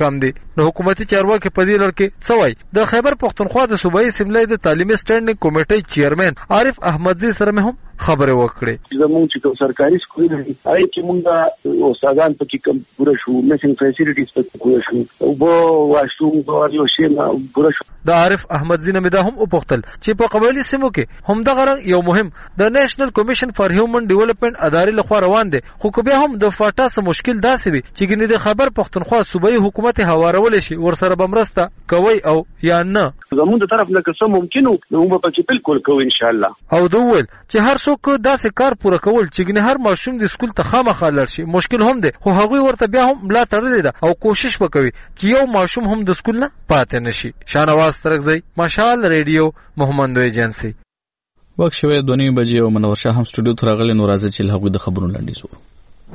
ناکام دي. نو حکومتي چارواکي په دې لړ کې څه وایي؟ د خیبر پښتونخوا د صوبایي اسمبلی د تعلیمي سټینډینګ کمیټې چیرمن عارف احمدزي سره مې هم خبرې وکړې. زموږ چې سرکاري سکولونه دي هغه کې موږ استادان پکې کم پوره شو، میسنګ فیسیلیټیز پکې پوره شو، او به واشروم او یو شی پوره شو. د عارف احمدزي نه مې دا هم وپوښتل چې په قبایلي سیمو کې همدغه رنګ یو مهم د نېشنل کمیشن فار هیومن ډیولپمنٹ ادارې لخوا روان دی، خو که بیا هم د فاټا څه مشکل داسې وي چې ګنې د خیبر پښتونخوا صوبایي حکومت هوارولی شي ورسره به مرسته کوئ او یا نه؟ زموږ د طرف نه که څه ممکن وو نو موږ به پکې بالکل کوو انشاءالله. او ده وویل چې هر څوک داسې کار پوره کول چې ګنې هر ماشوم د سکول ته خامخا لاړ شي مشکل هم دی، خو هغوی ورته بیا هم ملا تړلې ده او کوشش به کوي چې یو ماشوم هم د سکول نه پاتې نشي. شاهنواز ترکزی، مشال ریډیو، محمد ایجنسی. وخت شوی 2:30 بجې او منور شاه هم سټوډیو ته راغلی. نو راځي چې هغوی د خبرونو لنډیز وو.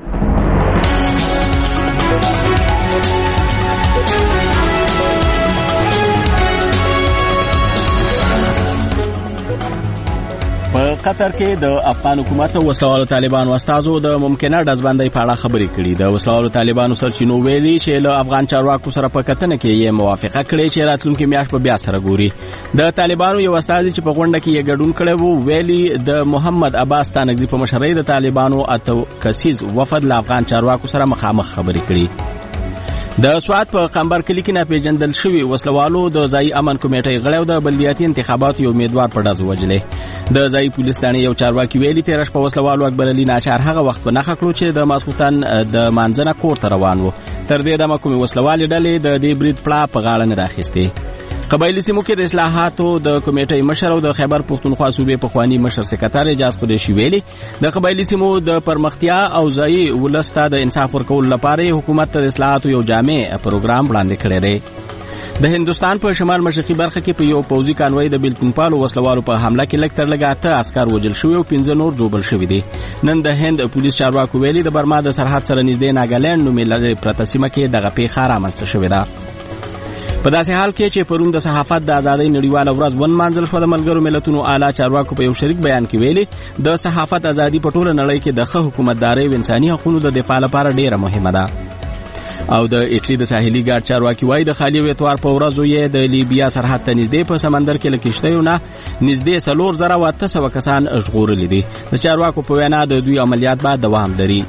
په قطر کې د افغان حکومت او وسلوالو طالبانو استازو د ممکنه ډزبندۍ په اړه خبرې کړي. د وسلوالو طالبانو سرچینو ویلي چې له افغان چارواکو سره په کتنه کې یې موافقه کړې چې راتلونکي میاشت په بیا سره ګوري. د طالبانو یو استازي چې په غونډه کې یې ګډون کړی وو ویلي د محمد عباس تانګزي په مشرۍ د طالبانو اتو کسیز وفد له افغان چارواکو سره مخامخ خبرې کړي. د سوات په قمبر کلی کې ناپېژندل شوي وسلوالو د ځایي امن کمیټې غړی او د بلدیاتي انتخاباتو یو امیدوار په ډزو وژلی. د ځایي پولیس ثانې یو چارواکي ویلي تېره شپه وسلوالو اکبر علي ناچار هغه وخت په نښه کړو چې د ماسخوتن د مانځنه کور ته روان و. تر دې دمه کومې وسلوالې ډلې د دې برید پړه په غاړه نه راخیستې. قبایلي سیمو کې د اصلاحاتو د کمیټې مشر او د خیبر پښتونخوا صوبې پخواني مشر سکرټر اجاز قریشي ویلي د قبایلي سیمو د پرمختیا او ځایي ولس ته د انصاف ورکولو لپاره حکومت ته د اصلاحاتو یو جامع پروګرام وړاندې کړی دی. د هندوستان په شمال مشرقي برخه کې په یو پوځي کانوای د بیلتونپالو وسلوالو په حمله کې لږ تر لږه 8 عسکر وژل شوي او 15 نور ژوبل شوي دي. نن د هند پولیس چارواکو ویلي د برما د سرحد سره نږدې ناګالینډ نومې لرې پرته سیمه کې دغه پیښه رامنځته شوې ده. په داسې حال کې چې پرون د صحافت د ازادۍ نړیواله ورځ ونمانځل شوه، د ملګرو ملتونو اعلی چارواکو په یو شریک بیان کې ویلي د صحافت ازادي په ټوله نړۍ کې د ښه حکومتدارۍ او انساني حقوقو د دفاع لپاره ډیره مهمه ده. او د ایټلی د ساحلي ګارد چارواکي وایي د خالي اتوار په ورځو یې د لیبیا سرحد ته نږدې په سمندر کې له کښتیو نه نږدې 4800 کسان ژغورلي دي. د چارواکو په وینا د دوی عملیات به دوام لري.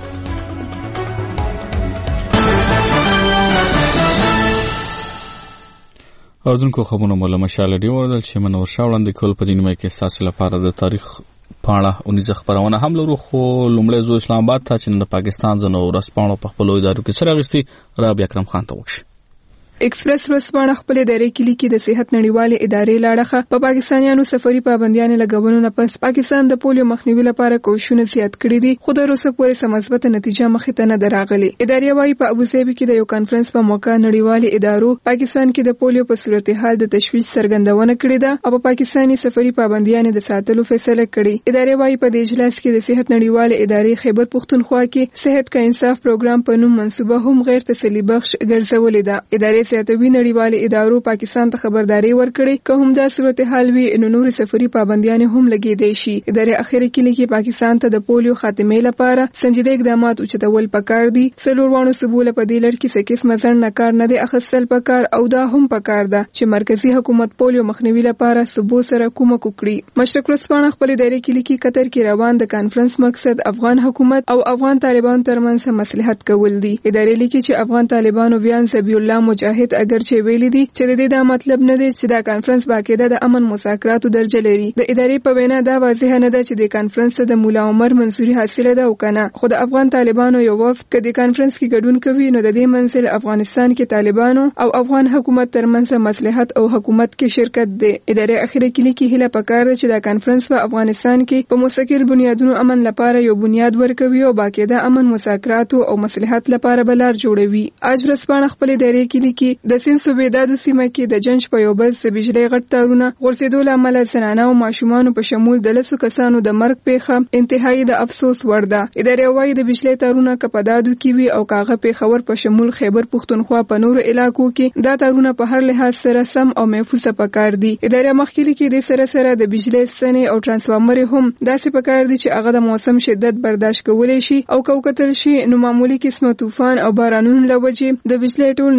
اوردونکو خبرونه مولا مشال دی وردل چې منور شاه وړاندې کول په دینه کې اساس لپاره د تاریخ پاڼه اونیزه خبرونه هم لرو. خو لومړی زو اسلام آباد ته چې د پاکستان زنو ورسپانو په خپل ادارو کې سره غوښتي رابعه اکرم خان ته وکړي. ایکسپریس ورځپاڼه خپل ادارې کې لیکي د صحت نړیوالې ادارې لاړه په پاکستانیانو سفري پابندیان لګولو نه پس پاکستان د پولیو مخنیوي لپاره کوښښونه زیات کړي دي، خو د روسه پورې سم مثبت نتیجه مخې ته نه دراغلي. ادارې وايي په ابوظبي کې د یو کانفرنس په موقع نړیوالې ادارو پاکستان کې د پولیو په صورتحال د تشویش څرګندونه کړې ده او په پاکستاني سفري پابندیان د ساتلو فیصله کړې. ادارې وايي په دې اجلاس کې د صحت نړیوالې ادارې خیبر پښتونخوا کې صحت کا انصاف پروګرام په نوم منصوبه هم غیر تسلی بخش ګرځولې ده. ادارې زیاتوي نړیوالې ادارو پاکستان ته خبرداري ورکړي که هم دا صورتحال وي نو نور سفري پابندیان هم لګیدای شي. ادارې اخیری کې لیکي پاکستان ته د پولیو خاتمې لپاره سنجیده اقدامات اوچتول پکار دي. څلوروانو سبوله په دې لړ کې څه قسمه ځنډ کار نه دی اخیستل پکار او دا هم پکار ده چې مرکزی حکومت پولیو مخنیوي لپاره سبو سره کومک وکړي. مشرق ورځپاڼه خپل ادارې کې لیکي قطر کې روان د کانفرنس مقصد افغان حکومت او افغان طالبانو ترمنځ مصلحت کول دي. ادارې لیکي چې افغان طالبانو بیان زبی الله مجاهد اگر چې ویلي دي چې د دې دا مطلب نه دی چې دا کانفرنس باقاعده د امن مذاکراتو درجه لري. د ادارې په وینا دا واضح نه ده چې د کانفرنس ته د مولا عمر منصوري حاصله ده او کنه، خو د افغان طالبانو یو وفد چې د کانفرنس کې ګډون کوي نو د دې منزل افغانستان کې طالبانو او افغان حکومت ترمنځ مصلحت او حکومت کې شرکت دی. ادارې اخیری کې لیکي هله پکار ده چې دا کانفرنس په افغانستان کې په مستقل بنیادونو امن لپاره یو بنیاد ورکوي او باقاعده امن مذاکراتو او مصلحت لپاره بلار جوړوي. اج ورځپاڼه خپل ادارې کې لیکي د سین صوبې د سیمه کې د جنج په یو بل د بجلی غټ تارونه غورځېدو له امله زنانه او ماشومان په شمول د 10 کسانو د مرګ پیښه انتهایی د افسوس وړ ده. ادارې وايي د بجلی تارونه کپدادو کې وي او کاغه پیښور په شمول خیبر پښتونخوا په نورو علاقو کې دا تارونه په هر لحاظ سره سم او محفوظ پکار دي. ادارې مخکې کې د سره سره د بجلی ستنې او ترانسفارمر هم داسې پکار دي چې هغه د موسم شدت برداشت کولای شي او کوکتل شي نو معمولی قسمه طوفان او بارانونو لوجه د بجلی ټول نظام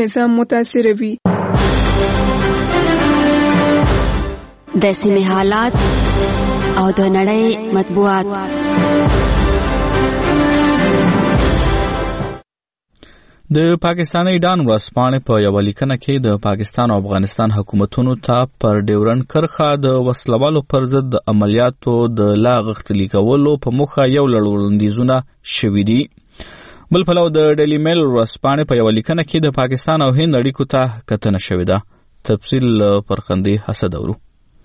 متاثر وي. د سیمې حالات او د نړۍ مطبوعات. د پاکستاني ډان ورځپاڼې په یوه لیکنه کې د پاکستان او افغانستان حکومتونو ته پر ډیورنډ کرښه د وسلوالو پر ضد د عملیاتو د لا غښتلي کولو په موخه یو لړ وړاندیزونه شوي دي. بل پلو د ډیلی میل ورځپاڼې په یوه لیکنه کې د پاکستان او هند اړیکو ته کتنه شوې ده. تفصیل پر خندې حسد اورو.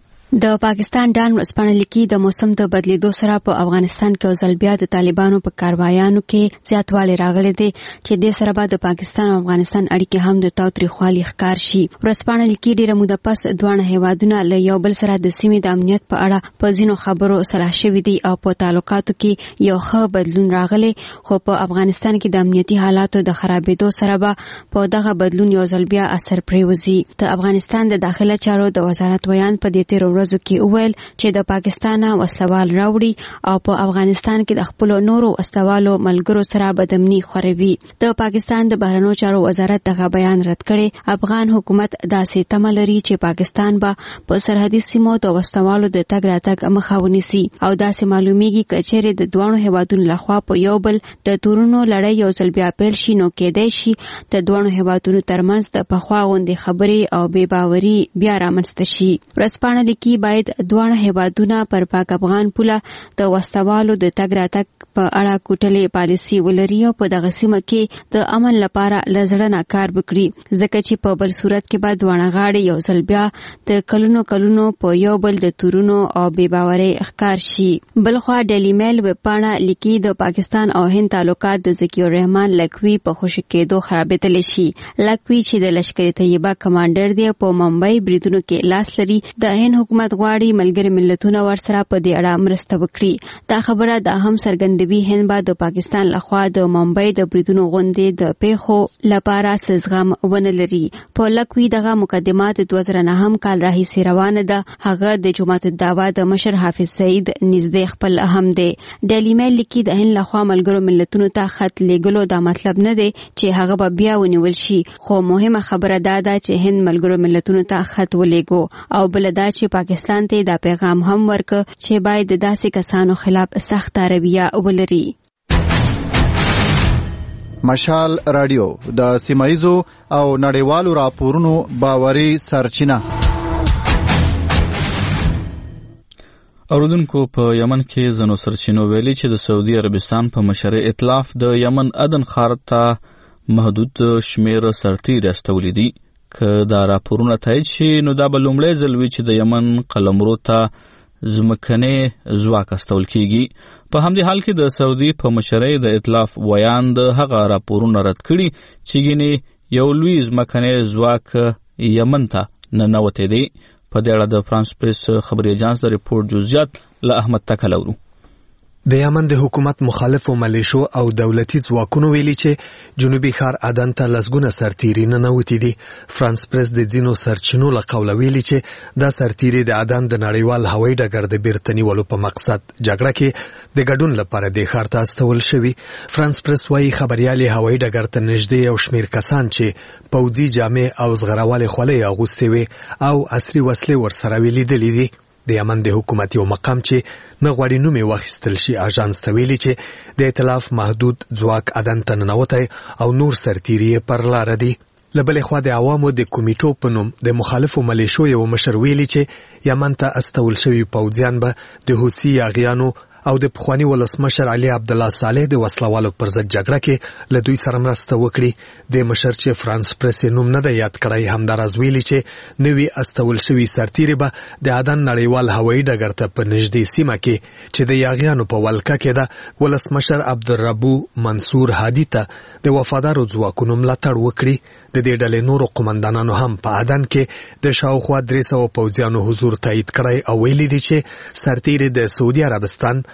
د پاکستان ډان ورځپاڼه لیکي د موسم د بدلیدو سره په افغانستان کې اوزل بیا د طالبانو په کاروایانو کې زیاتوالی راغلی دی چې د سره بعد د پاکستان او افغانستان اړیکې هم د تاوتریخوالي ښکار شي. ورځپاڼه لیکي ډیره موده پس دواړه هیوادونه له یو بل سره د سیمې د امنیت په اړه په ځینو خبرو صلاح شوي دي او په تعلقاتو کې یو ښه بدلون راغلی، خو په افغانستان کې د امنیتي حالاتو د خرابېدو سره به په دغه بدلون یو ځل بیا اثر پرېوځي. د افغانستان د داخله چارو د وزارت ویان په دې تېرو ورځو کې وویل چې د پاکستان وسلوال راوړي او په افغانستان کې د خپل نورو وسلوالو ملګرو سره بدامني خوروي. د پاکستان د بهرنیو چارو وزارت دغه بیان رد کړي. افغان حکومت داسې تمه لري چې پاکستان به په سرحدي سیمو د وسلوالو د تګ راتګ مخه ونیسي او داسې معلومیږي چې چیرې د دوه هیوادونو لخوا په یو بل د تورونو لړۍ یو ځل بیا پیل شي نو کېدای شي د دوه هیوادونو ترمنځ د پخوا غوندې خبرې او بې باوري بیا رامنځته شي. ورځپاڼه لیکي باید دواړه هیوادونه پر پاک افغان پوله د وسلوالو د تګ راتګ په اړه کوټلې پالیسي ولري او په دغه سیمه کې د امن لپاره له زړه نه کار وکړي، ځکه چې په بل صورت کې به دواړه غاړې یو ځل بیا د کلونو په یو بل د تورونو او بې باورۍ ښکار شي. بلخوا ډیلی میل ویبپاڼه لیکي د پاکستان او هند تعلقات د ذکي الرحمن لکوي په خوشي کېدو خرابېدلی شي. لکوي چې د لشکر طیبه کمانډر دی په ممبئی بریدونو کې لاس لري. د هند حکومت غواړي ملګري ملتونه ورسره په دې اړه مرسته وکړي. دا خبره دا هم څرګندوي هند به د پاکستان لخوا د ممبئی د بریدونو غونډې د پیښو لپاره سزغم ونه لري. په لکوي دغه مقدمات 2009 کال راهیسې روانه ده. هغه د جماعت الدعوه د مشر حافظ سعید نږدې خپل هم دی. ډیلی میل لیکي د هند لخوا ملګرو ملتونو ته خط لیږلو دا مطلب نه دی چې هغه به بیا ونیول شي، خو مهمه خبره دا ده چې هند ملګرو ملتونو ته خط ولېږو او بل دا چې پاکستان ته دا پیغام هم ورک چې باید داسې کسانو خلاف سخت رویه ولري. مشال رادیو د سیمایزو او نړیوالو راپورونو باوري سرچینه. اوردونکو په یمن کې ځینو سرچینو ویلي چې د سعودي عربستان په مشرۍ ائتلاف د یمن عدن ښار ته محدود شمیر سرتیري استولي دي. که دا راپورونه تایید شي نو دا به لومړی ځل وي چې د یمن قلمرو ته ځمکنی ځواک استول کیږي. په همدې حال کې د سعودي په مشرۍ د ائتلاف ویان د هغه راپورونه رد کړي چې ګینې یو لوی ځمکنی ځواک یمن ته ننوتی دی. په دې اړه د فرانس پریس خبري اژانس د ریپورت جزئیات له احمد تکل اورو. د یمن د حکومت مخالفو ملیشو او دولتي ځواکونو ویلي چې جنوبي ښار عدن ته لسګونه سرتیري ننوتي دي. فرانس پریس د ځینو سرچینو له قوله ویلي چې دا سرتیري د عدن د نړیوال هوایي ډګر د بیرته نیولو په مقصد جګړه کې د ګډون لپاره د ښار ته استول شوي. فرانس پریس وايي خبريالي هوایي ډګر ته نږدې یو شمیر کسان چې پوځي جامې او زغروالې خولۍ اغوستې وې او عصري وسلې ورسره لیدلې دي. د یمن د حکومت یو مقام چې نه غواړي نوم یې واخیستل شي اژانس ته ویلي چې د ائتلاف محدود ځواک عدن ته ننوتی او نور سرتیري یې پر لاره دي. له بلې خوا د عوامو د کمیټو په نوم د مخالفو ملیشو یو مشر ویلي چې یمن ته استول شوي پوځیان به د حوثي یاغیانو او د پخوانی ولسمشر علي عبدالله صالح د وسلوالو پر ضد جګړه کې له دوی سره مرسته وکړي. د مشر چې فرانس پریس نوم نه دی یاد کړی همداراز ویلي چې نوي استول شوي سرتیري به د عدن نړیوال هوایي ډګر ته په نږدې سیمه کې چې د یاغیانو په ولکه کې ده ولسمشر عبدالربو منصور هادي ته د وفادارو ځواکونو ملاتړ وکړي. د دې ډلې نورو قومندانانو هم په عدن کې د شاوخوا 300 پوځیانو حضور تایید کړی او ویلي دي چې سرتیري د سعودي عربستان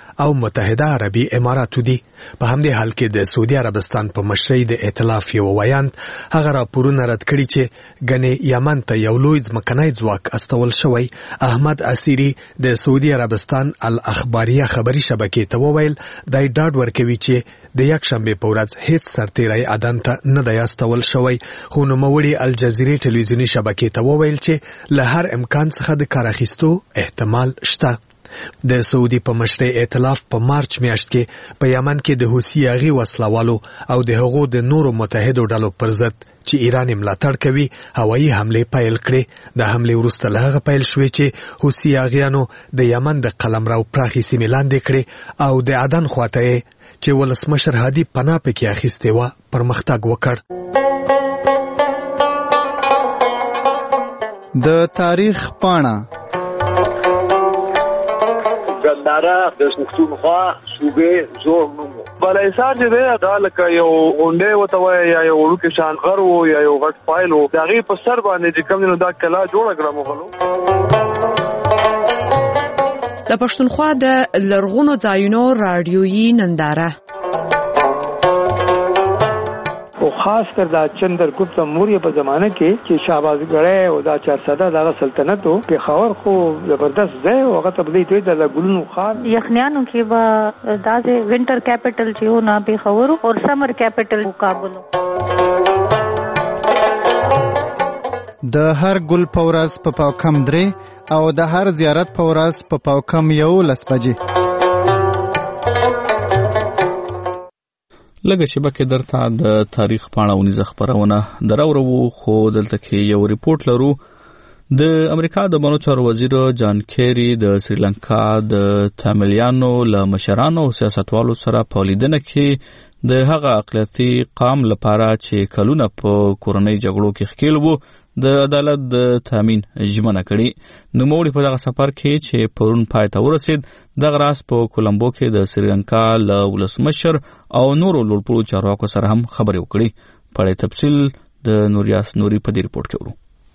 او متحده عربي اماراتو دي. په همدې حال کې د سعودي عربستان په مشرۍ د ائتلاف یو ویاند هغه راپورونه رد کړي چې ګنې یمن ته یو لوی ځمکنی ځواک استول شوی. احمد اسیری د سعودي عربستان الاخباریه خبري شبکې ته وویل دای ډاډ ورکوي چې د یکشنبې په ورځ هیڅ سرتیری عدن ته نه دی استول شوی. خو نوموړي الجزیرې ټلویزیوني شبکې ته وویل چې له هر امکان څخه د کار اخیستو احتمال شته. د سعودي په مشرۍ ائتلاف په مارچ میاشت کې په یمن کې د حوثي اغي وسلوالو او د هغو د نورو متحدو ډلو پر ضد چې ایران ملاتړ کوي هوایي حمله پیل کړې. د حمله وروسته له هغه پیل شوې چې حوثي اغیانو د یمن د قلمرو پراخي سیمې لاندې کړې او د عدن خواته چې ولسمشر هادي پناه پکې اخیستې و پرمختګ وکړ. د تاریخ پاڼه ګنداره د پښتونخوا صوبې زوړ نوم بلایسار چې دی دا لکه یو غونډې وته وایي یا یو وړوکی شان غر و یا یو غټ فایل و د هغې په سر باندې چې کوم دی نو دا کلا جوړه کړه مغلو. د پښتونخوا د لرغونو ځایونو راډیویي ننداره او خاص کر دا چندرګپت موریه په زمانه کې چې شهبازګړی او دا 400 دغه سلطنت او پېښور خو زبردست ځای او هغه ته بدی دوی د ګلونو خان یخنیانو کې به دا د وینټر کیپټل چې و نه پېښور او سمر کیپټل کابل. د هر ګل په ورځ په پاوکم 3 او د هر زیارت په ورځ په پاوکم 11 بجې. لږه شبکه درته د تاریخ پاڼه ونیزه خبرونه دراورو. خو دلته کې یو ریپورت لرو. د امریکا د بانو چارو وزیر جان کیری د سریلانکا د تامیلیانو له مشرانو او سیاستوالو سره په لیدنه کې د هغه اقلیتي قام لپاره چې کلونه په کورنۍ جګړو کې ښکیل وو د عدالت د تامین ژمنه کړې. نوموړي په دغه سفر کې چې پرون پای ته ورسید دغه راز په کولمبو کې د سریلانکا له ولسمشر او نورو لوړپوړو چارواکو سره هم خبرې وکړې. په تفصیل د نوریاس نوري په دې ریپورت کې ورو.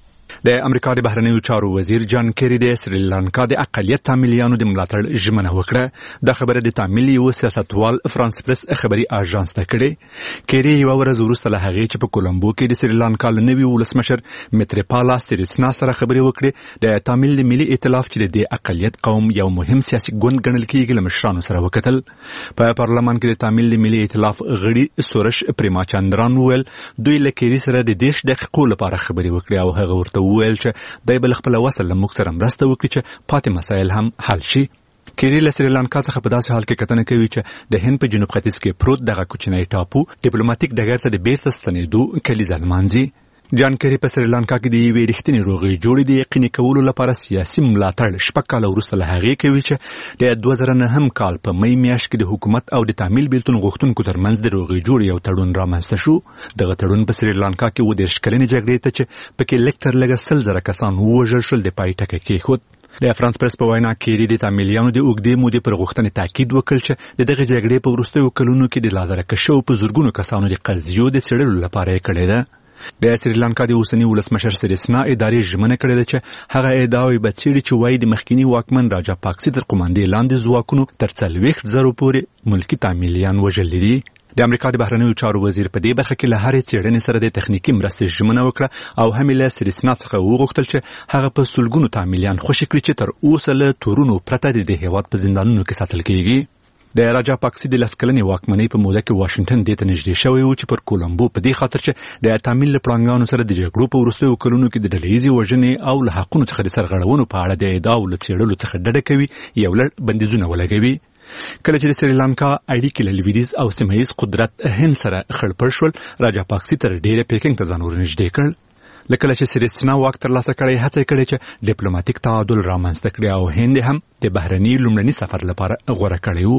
د امریکا د بهرنیو چارو وزیر جان کیری د سریلانکا د اقلیت تامیلیانو د ملاتړ ژمنه وکړه. د خبره د تامیل یو سیاستوال فرانس پریس خبري اژانس ته کړې. کیری یو ورځ وروسته له هغې چې په کولمبو کې د سریلانکا له نوي ولسمشر میتریپالا سیریسنا سره خبرې وکړې د تامیل د ملي ائتلاف چې د اقلیت قوم یو مهم سیاسي ګوند ګڼل کېږي له مشرانو سره وکتل. په پارلمان کې د تامیل د ملي ائتلاف غړي سورش پریماچاندران وویل دوی له کیری سره د 10 دقیقو لپاره خبرې وکړې او هغه ورته وویل چې دای بل خپل وسل موږ سره مرسته وکړي چې پاتې مسایل هم حل شي. کیری له سریلانکا څخه په داسې حال کې کتنه کوي چې د هند په جنوب ختیځ کې پروت دغه کوچنی ټاپو ډیپلوماټیک ډګر ته د بیرته ستنېدو کلیزه لمانځي. جان کیری په سریلانکا کې د یوې رښتینې روغې جوړې د یقیني کولو لپاره سیاسي ملاتړ 6 کاله وروسته له هغې کوي چې د 2009 کال په مې میاشت کې د حکومت او د تامیل بیلتون غوښتونکو ترمنځ د روغې جوړې یو تړون رامنځته شو. دغه تړون په سریلانکا کې 30 کلنې جګړې ته چې پکې لږ تر لږه 100,000 کسان ووژل شول د پای ټکی کېښود. د فرانس پریس په وینا کیری د تامیلیانو د اوږدې مودې پر غوښتنې تاکید وکړ چې دغه جګړې په وروستیو کلونو کې د لازرکه شو په زورګونو کسانو د قضیو د څېړلو لپاره یې کړې ده. د سریلانکا د اوسني ولسمشر سریسنا ادارې ژمنه کړې ده چې هغه ادعاوې به څېړي چې وایي د مخکینی واکمن راجا پاکسي تر قوماندې لاندې ځواکونو تر 40,000 پورې ملکي تامیلیان وژلي دي. د امریکا د بهرنیو چارو وزیر په دې برخه کې له هرې څېړنې سره د تخنیکي مرستې ژمنه وکړه او هم له سریسنا څخه وغوښتل چې هغه په سلګونو تامیلیان خوشي کړي چې تر اوسه له تورونو پرته د هېواد په زندانونو کې ساتل کېږي. د راجا پاکسي د 10 کلنې واکمنۍ په موده کې واشنگټن دې ته نږدې شوی و چې پر کولمبو په دې خاطر چې د تامیل له پړانګانو سره د جګړو په وروستیو کلونو کې د ډلهیزې وژنې او له حقونو څخه د سرغړونو په اړه د ادعاو له څېړلو څخه ډډه کوي یو لړ بندیزونه ولګوي. کله چې د سریلانکا اړیکې له لویدیځ او سیمهییز قدرت هند سره خړپړ شول راجا پاکسي تر ډېره پیکنګ ته ځان ورنږدې کړ. لکه چې سریسنا واک ترلاسه کړی هڅه کړې چې ډیپلوماټیک تعادل رامنځته کړي او هند هم د بهرني لومړني سفر لپاره غوره کړی و.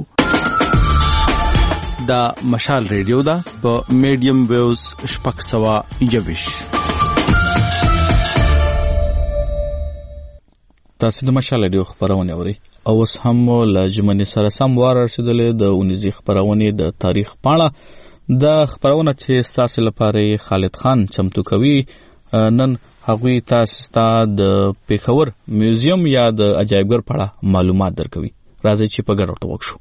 دا مشال ریډیو دا په میډیم ویوز 620. تاسو د مشال ریډیو خبرونه اورئ او اوس هم له ژمنې سره سم وار رسیدلې د اونیزي خبرونه د تاریخ پاڼه د خبرونه چې تاسو لپاره خالد خان چمتو کوي. نن هغوی تاسو ته د پیښور میوزیم یا د عجایبګر په اړه معلومات درکوي. راځي چې په ګډه ورته وکړو.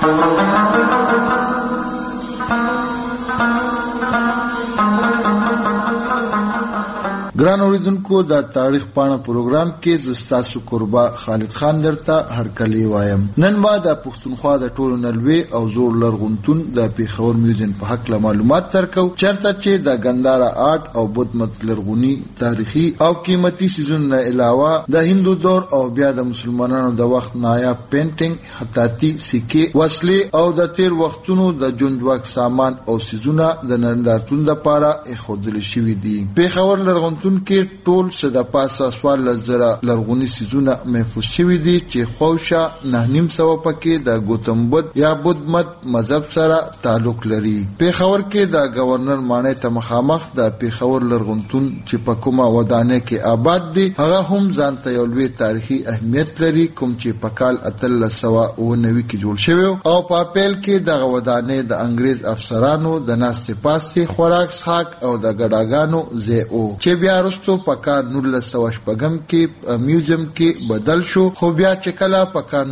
ګران اوریدونکو، د تاریخ پاڼه پروګرام کې د ستاسو قربا خالد خان درته هرکلی وایم. نن با د پښتونخوا د ټولو نلوي او زور لرغونتون د پیښور میوزیم په حق له معلومات ترکو، چرته چې د ګندارا آرټ او بودمت لرغونی تاریخي او قیمتي سیزونو نه علاوه د هندو دور او بیا د مسلمانانو د وخت نایاب پینټینګ، خطاطي، سکې، وسلې او د تیر وختونو د جندواک سامان او سیزونه د نندارتون لپاره اخودل شوي دي. پیښور لرغونتون کې ټول صد پاسه سوال لزره لرغونی سیزونه محفوظ شوي دي چې خوشا 9.5 پکې د گوتم بدھ یا بودمت مذهب سره تعلق لري. پیښور کې د گورنر ماڼۍ ته مخامخ د پیښور لرغونتون چې په کومه ودانۍ کې آباد دي هغه هم ځان ته یو لوی تاریخي اهمیت لري، کوم چې په کال 1890 کې جوړ شوی او په اپریل کې د ودانۍ د انګریز افسرانو د ناستې پاسې خوراک څښاک او د ګډاګانو ځای او چې بیا وروسته په کال 1900 کې میوزیم کې بدل شو، خو بیا چې کله په کال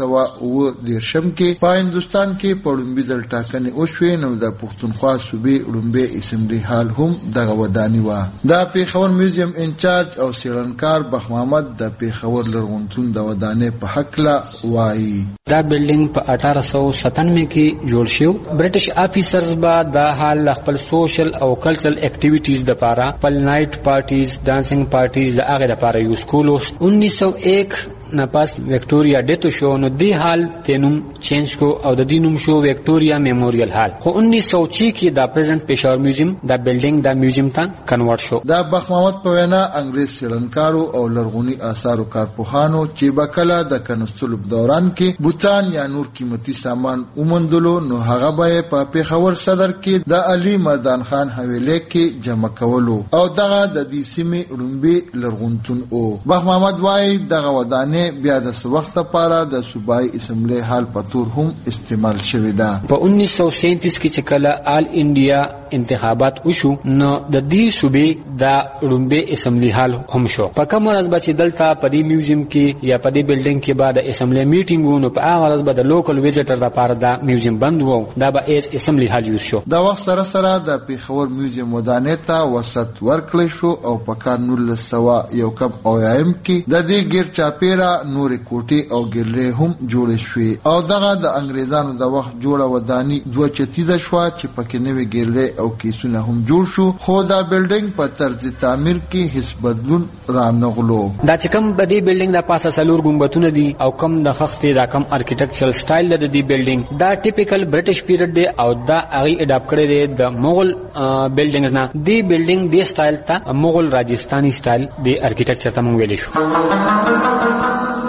1910 کې په هندستان کې په لومړي ځل ټاکنې وشوې نو د پښتونخوا صوبې لومړی اسمبلی هال هم دغه ودانۍ وه. د پیښور میوزیم انچارج او څېړنکار بخ محمد د پیښور لرغونتون د ودانۍ په هکله وایي. دا بلډینګ په 1897 کې جوړ شو. برټش افیسرز به د حال خپل سوشل او کلچرل اکټیویټیز د لپاره خپل نایټ پارټیز، ډانسینګ پارټیز د هغه لپاره یوز کولو. 1901 نه پس وکټوریا ډیتو شو نو دی حال تنوم چینج کو او د دینوم شو وکټوریا میموریل حال. خو 1906 کې د پریزنٹ پیښور میوزیم د بلډینګ د میوزیم ته کنورټ شو. د بخ محمد په وینا انګریز څېړنکارو او لرغونی آثارو کارپوهانو چې بکله د کنستلو دوران کې بوتان یا نور قیمتي سامان ومندلو نو هغه به په پیښور صدر کې د علي مردان خان حویلی کې جمع کولو او دغه د دې سیمې لومبي لرغونتون او بخ محمد وایي دغه ودانۍ بیا د وخت لپاره د صوبایي اسمبلی حال په تور هم استعمال شوې ده. په 1937 کې چې کله آل انډیا انتخابات وشو نو د دې صوبې د لومبي اسمبلی حال هم شو. په کوم ورځ به چې دلته په دې میوزیم کې یا په دې بلډینګ کې بعد اسمبلی میټینګ ونو په هغه ورځ به د لوکل ویزیټر لپاره د میوزیم بند وو، دا به ایز اسمبلی حال یوز شو. د وخت سره سره د پیښور میوزیم ودانۍ ته وسعت ورکړل شو او په کال 1901 کې د دې ګیر چاپیره نورې کوټې او ګیلرې هم جوړې شوې او دغه د انګریزانو د وخت جوړه ودانۍ دوه چتیزه شوه چې پکې نوې ګیلرې او کیسونه هم جوړ شو، خو دا بلډینګ په طرز تعمیر کې هیڅ بدلون رانغلو. دا چې کوم د دې بلډینګ د پاسه څلور ګمبتونه دي او کوم د خښتې دا کوم ارکیټیکچرل سټایل د دې بلډینګ دا ټیپیکل برټش پیریډ دی او دا هغه اډاپټ کړی دی د مغل بلډینګز نه. دې بلډینګ دې سټایل ته مغل راجستاني سټایل د ارکیټیکچر ته مونږ ویلی شو.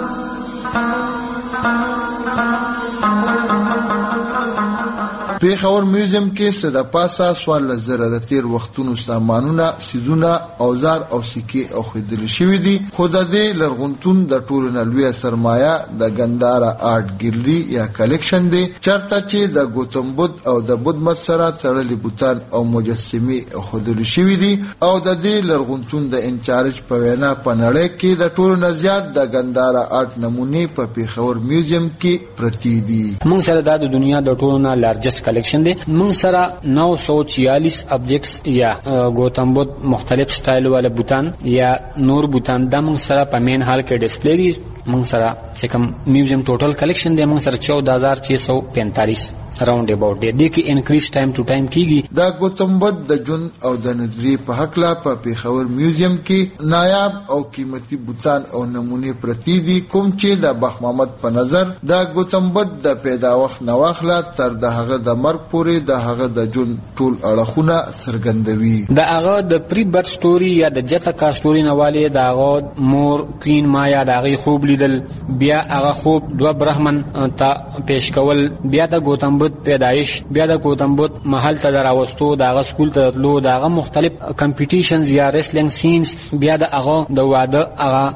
پیښور میوزیم کې صد پاسه سوال لزره د تیر وختونو سامانونه، سیزونه، اوزار او سکې او خدل شوی دي، خو د دې لرغونتون د ټولو نلوي سرمایه د ګندارا آرټ ګیلری یا کلیکشن دی، چرته چې د گوتم بدھ او د بودمت سره تړلې بوتان او مجسمې خدل شوی دي او د دې لرغونتون د انچارج په وینا په نړۍ کې د ټولو نه زیات د ګندارا آرټ نمونې په پیښور میوزیم کې پرتی دي. موږ سره د دنیا د ټولو نه لارجسٹ کلیکشن دی. موږ سره 946 ابجیکټس یا گوتم بدھ مختلف سټایل والا بوتان یا نور بوتان دا موږ سره په مین هال کې ډسپلی دي. موږ سره چې کوم میوزیم ټوټل کلیکشن دی موږ سره 14645 راوند اباوت دی. د کې انکریز ټایم ټو ټایم کیږي. دا گوتم بدھ د جون او د نظری په حقله په پیښور میوزیم کې نایاب او قیمتي بوتان او نمونه پرتی دي، کوم چې د بخ محمد په نظر دا گوتم بدھ د پیداوخت نواخله تر د هغه د مرګ پورې د هغه د جون ټول اړخونه څرګندوي. د هغه د پری برث سټوري یا د جتکا سټوري نواله د هغه مور کوین مایا د هغه خوب لیدل، بیا هغه خوب دوه برهمن ته پیش کول، بیا د گوتم بدھ پیدایش، بیا د گوتم بدھ محل ته راوستو، دغه سکول ته تلو، دغه مختلف کمپټیشنز یا ریسلینګ سینز، بیا د هغه د واده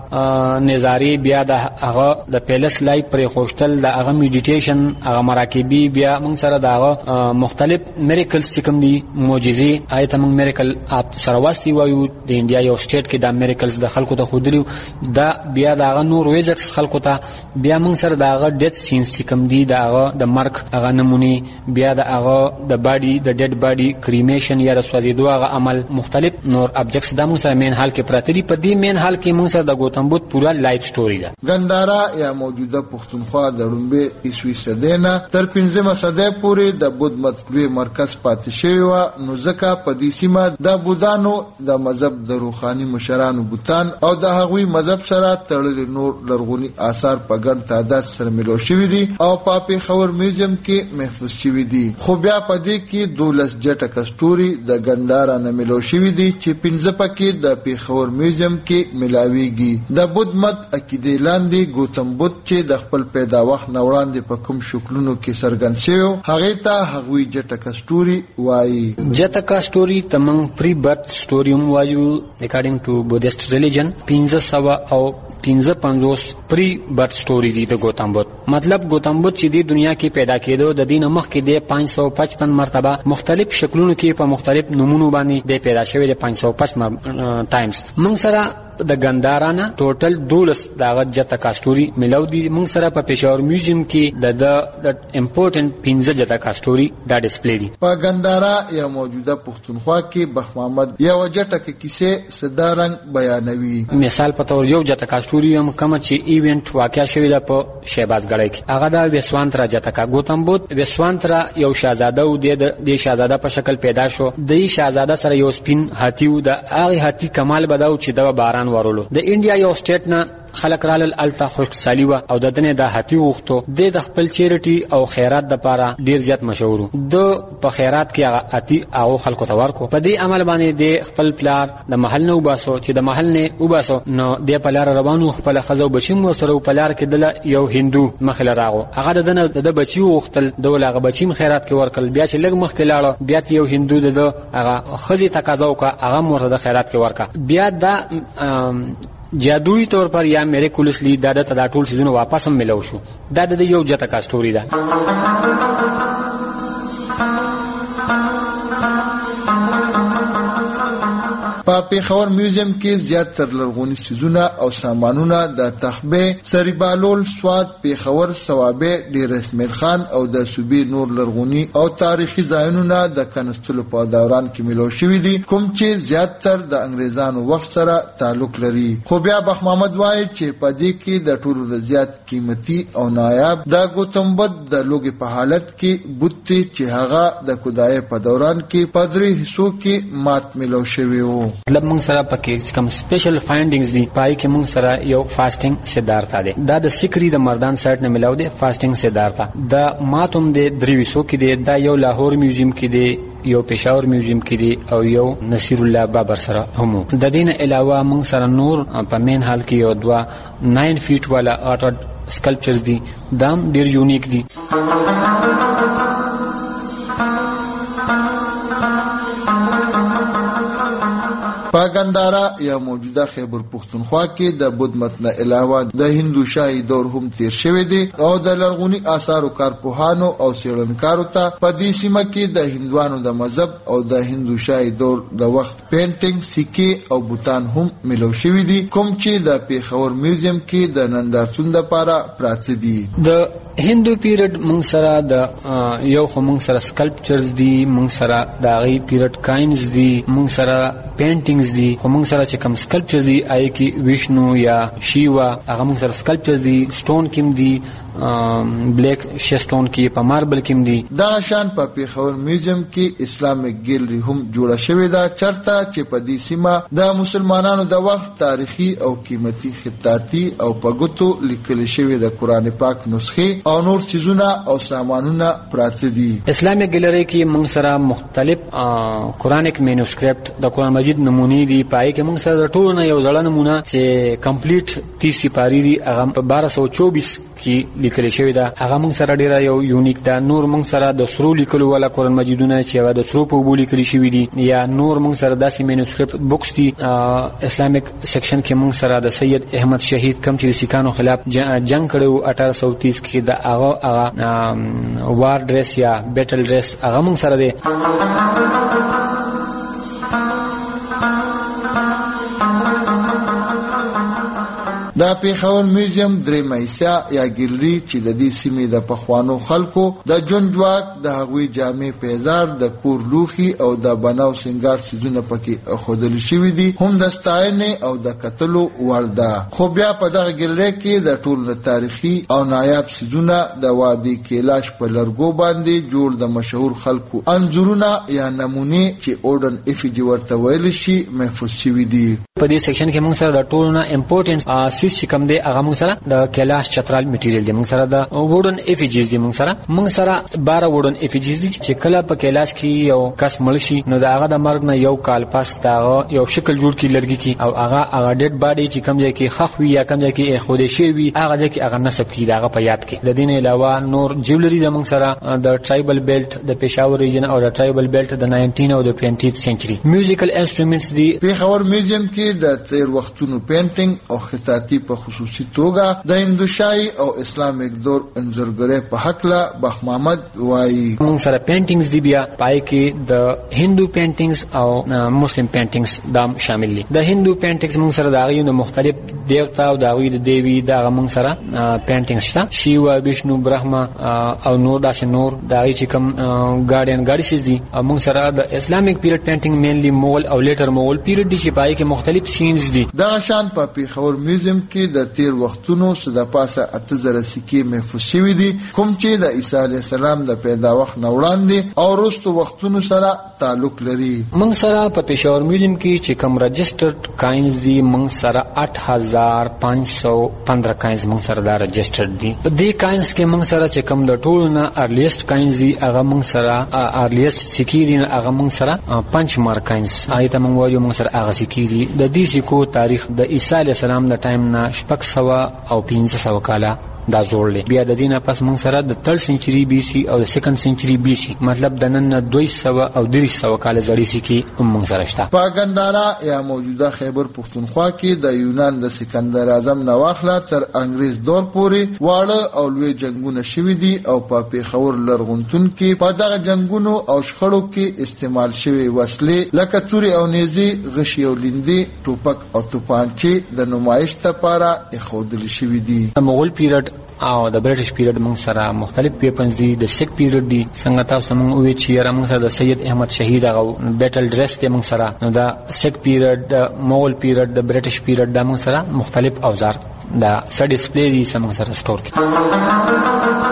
هغه نظاری، بیا د هغه د پیلس لایف پر خوشتل، د هغه میډیټیشن، هغه مراقبی، بیا موږ سره دغه مختلف میریکلز چې کوم دي معجزې، آیت موږ میریکل اپ سره واسطي وایو. د انډیا یو سټیټ کې د میریکلز د خلکو ته خودري دا بیا دغه نور ویزټس خلکو ته، بیا موږ سره دغه ډیث سینز چې کوم دي، دغه د مرګ هغه نمونه، بیا دغه د باډي د ډیډ باډي کریمیشن یا د سوځیدو هغه عمل، مختلف نور ابجیکټس د موږ سره مین حال کې پراته دي. په دې مین حال کې موږ سره د گوتم بدھ پورا لایف سټوري ده. ګندارا یا موجوده پښتونخوا د لومبه عیسوي صدینا تر 15مه صدۍ پورې د بدھ مطلوی مرکز پاتې شوی و. نو ځکه په دې سیمه د بودانو د مذهب د روحاني مشرانو بوتان او د هغوی مذهب سره تړلي نور لرغوني آثار په ګڼ تعداد سره ملو شوي دي او په پیښور میوزیم کې محفوظ شوي دي. خو بیا په دې کې 12 جټه کستوري د ګندارا نه ملو شوي دي چې 15 پکې د پیښور میوزیم کې ملاويږي. د بدھ مت عقیده لاندې گوتم بدھ چې د خپل پیدا وخت نه وړاندې په کوم شکلونو کې څرګند شوی، هغه ته هغوی جټه کستوري وایي. جټه کستوري تمنګ پری برث سټوري وایو اکارډینګ ټو بودیست ریلیجن. 1500 او 1550 پری برث سټوري دي د گوتم بدھ. مطلب گوتم بدھ چې د دنیا کې پیدا کېدو د دین مخ کې د 555 مرتبه مختلف شکلونو کې په مختلف نمونو باندې د پیدا شوی د 555 ټایمز. موږ سره د ګندارانه ټوټل 12 دغه جته کاستوري ملو دي. موږ سره په پېښور میوزیم کې د امپورټنت 15 جته کاستوري دا ډیسپلی دي. په ګندارا یا موجوده پښتونخوا کې بخ محمد یا وجټه کې کیسه صدارنګ بیانوي. مثال په تور یو جته کاستوري هم کوم چې ایونت واقع شوی د په شهبازګړی کې، هغه د وسوانترا جته کا گوتم بدھ. وسوانترا یو شاهزاده و، د شاهزاده په شکل پیدا شو. د شاهزاده سره یو سپین هاتی و، د هغه هاتی کمال بداو چې د باران ورولو. د انډیا یو سټیټ نه خلق رال التا خوشحالي و او د دنه د هاتی وختو د خپل چیریټي او خیرات د پاره ډیر زیات مشهور د په خیرات کې هغه اتی او خلکو ته ورکو. په دې عمل باندې د خپل پلار د محل نه وباسو چې د محل نه وباسو نو د پلار روانو خپل خزو بشیم سره پلار کې د یو هندو مخله راغو. هغه د دنه د بچي وختل دغه بچیم خیرات کې ورکل. بیا چې لګ مخ کې لاړو بیا یو هندو د هغه خزي تقاضا وکړه، هغه مرده خیرات کې ورکا. بیا دا جادویی طور پر یا میریکولسلی دا د ټول سيزونه واپس هم ملو شو. دا د یو جته کا سټوري ده. په پیښور میوزیم کې زیات تر لرغوني سيزونه او سامانونه د تخبه سریبالول سواد پیښور ثوابه ډیر اسماعیل خان او د صوبې نور لرغوني او تاریخي ځایونه د کنستلو په دوران کې ملو شوي دي، کوم چې زیات تر د انګريزانو وخت سره تعلق لري. خو بیا بخ محمد وایي چې په دې کې د ټولو زیات قیمتي او نایاب د گوتم بدھ د لوګي په حالت کې بوتي چې هغه د خدای په دوران کې پدري حصو کې مات ملو شوی وو. مطلب موږ سره پکې کوم سپیشل فایندینګز دي. پای کې موږ سره یو فاستینګ سدارتا دی، دا د سکری د مردان سایت نه ملاو دی. فاستینګ سدارتا دا ماتوم دی 300 کې دی، دا یو لاهور میوزیم کې دی، یو پېښور میوزیم کې دی او یو نصیر الله بابر سره هم. د دین علاوه موږ سره نور په مین حال کې یو دوا 9 فیټ والا آرټ سکلپچرز دي، دام ډیر یونیک دي. په ګندارا یا موجوده خیبر پښتونخوا کې د بدھ متن علاوه د هندو شاهي دور هم تیر شوی دی او د لرغوني آثارو کارپوهانو او څېړنکارو ته په دې سیمه کې د هندوانو د مذهب او د هندو شاهي دور د وخت پینټینګ، سکې او بوتان هم ملو شوی دي، کوم چې د پیښور میوزیم کې د نندارتون لپاره پراته دي. د هندو پیریډ موږ سره د یو خو موږ سره سکلپچرز دي، موږ سره د غي پیریډ کاینز دي، موږ سره پینټینګز دي. خو موږ سره چې کوم سکلپچرز دي آی کی وشنو یا شیوا هغه موږ سره سکلپچرز دي. سټون کیم دي، بلیک شستون کې په ماربل کې دي. دا شان په پیښور میوزیم کې اسلامیک ګیلری هم جوړه شوې ده، چرته چې په دې سیمه د مسلمانانو د وخت تاریخي او قیمتي خطاطي او په ګوتو لیکل شوی د قران پاک نسخه او نور چیزونه او سامانونه پراته دي. اسلامیک ګیلری کې موږ سره مختلف قرانیک مینوسکرپټ د قران مجید نمونې دي. پای کې موږ سره ټول نه یو ځل نمونه چې کمپلیټ 30 سپاری دي، هغه په 1224 کې لیکل شوی دا هغه موږ سره ډیره یو یونیک دا نور موږ سره د سرو لیکلو ولا قرآن مجیدونه چې هغه د سرو په بولی لیکل شوی دي یا نور موږ سره داسې مینوسکرپټ بوکس دي اسلامیک سیکشن کې موږ سره د سید احمد شهید کم چې د سیکانو خلاف جنگ کړو 1830 کې د هغه وار ډریس یا بیټل ډریس هغه موږ سره دی. دا پیښور میوزیم درې مېسا یا ګیلری چې د دې سیمې د پخوانو خلکو د ژوند ځواک د هغوی جامې پیزار د کور لوخي او د بناو سنگار سيزونه پکې خودل شوی دي هم د ستاینې او د قتلو ورده. خو بیا په دغه ګیلری کې د ټولو تاریخي او نایاب سيزونه د وادي کیلاش په لرګو باندې جوړ د مشهور خلکو انځورونه یا نمونه چې اورډن افیجی ورته ویل شي محفوظ شوی دي. په دې سیکشن کې موږ سره د ټولو نه امپورټنت چې کوم دی هغه موږ سره د کیلاش چترال میټیریل دی، موږ سره د ووډن افیجیز دی، موږ سره 12 ووډن افیجیز دي چې کله په کیلاش کې یو کس مړ شي نو دا هغه د مرګ نه یو کال پس دا یو شکل جوړ کی لرګي کی او هغه ډیډ باډي چې کوم ځای کې خخ وي یا کوم ځای کې خوده شي وي هغه ځای کې هغه نسب کی دا په یاد کې. د دین علاوه نور جیولری د موږ سره د ټرایبل بیلټ د پېښور ریجن او د ټرایبل بیلټ د 19 او د 20th سنچري میوزیکل انسټرومنټس دي. پیښور میوزیم کې د تیر وختونو پینټینګ او خطاطي په خصوصي توګه د هندوشاهي او اسلامیک دور انځورګرۍ په حق لا بخ محمد وایي. موږ سره پینټینګز دی بیا پای کې د هندو پینټینګز او مسلم پینټینګز دا شامل دي. د هندو پینټینګز موږ سره د هغه مختلف دیوتا او د هغه د دیوی دا موږ سره پینټینګز شته شیوا ویشنو برهما او نور داسې نور د هغه چې کوم ګارډین ګاډیسز دي. موږ سره د اسلامیک پیریډ پینټینګ مینلی مغول او لیټر مغول پیریډ دي چې پای کې مختلف سینز دي. دا شان په پیښور میوزیم کې د تیر وختونو صد پاسه 8000 سکې محفوظ شوی دي کوم چې د عیسی علی السلام د پیدا وخت نه وړاندې او وروسته وختونو سره تعلق لري. موږ سره په پیښور میوزیم کې چې کوم رجسټرډ کاینز دي موږ سره 8515 کاینز موږ سره دا رجسټرډ دي. په دې کاینز کې موږ سره چې کوم د ټولو نه ارلیست کاینز دي هغه موږ سره ارلیست سکې دي هغه موږ سره 5 مار کاینز آیت موږ وایو موږ سره هغه سکې دي. د دې سکو تاریخ د عیسی علی السلام د ټایم نه 600 او 500 کاله دا زوړ دی. بیا د دینه پس موږ سره د 3rd سنچري بي سي او د 2nd سنچري بي سي مطلب د نن 200 او 300 کال زړی سي کې موږ سره شته. په ګندارا یا موجوده خیبر پختونخوا کې د یونان د سکندر اعظم نواخله تر انګريز دور پورې واړه او لوی جنگونه شوي دي او په پیښور لرغونتون کې په دغه جنگونو او شخړو کې استعمال شوی وسلې لکه توري او نيزي غشي او لیندي ټوپک او توپانچې د نمایش لپاره اخودل شوي دي. مغول پیریډ او د برټش پیریډ موږ سره مختلف ویپنز دي. د سیک پیریډ دي څنګه تاسو موږ وی چې موږ سره د سید احمد شهید هغه بیټل ډریس دی موږ سره. نو دا سیک پیریډ د مغول پیریډ د برټش پیریډ د موږ سره مختلف اوزار دا سره ډیسپلی دي موږ سره سٹور کې.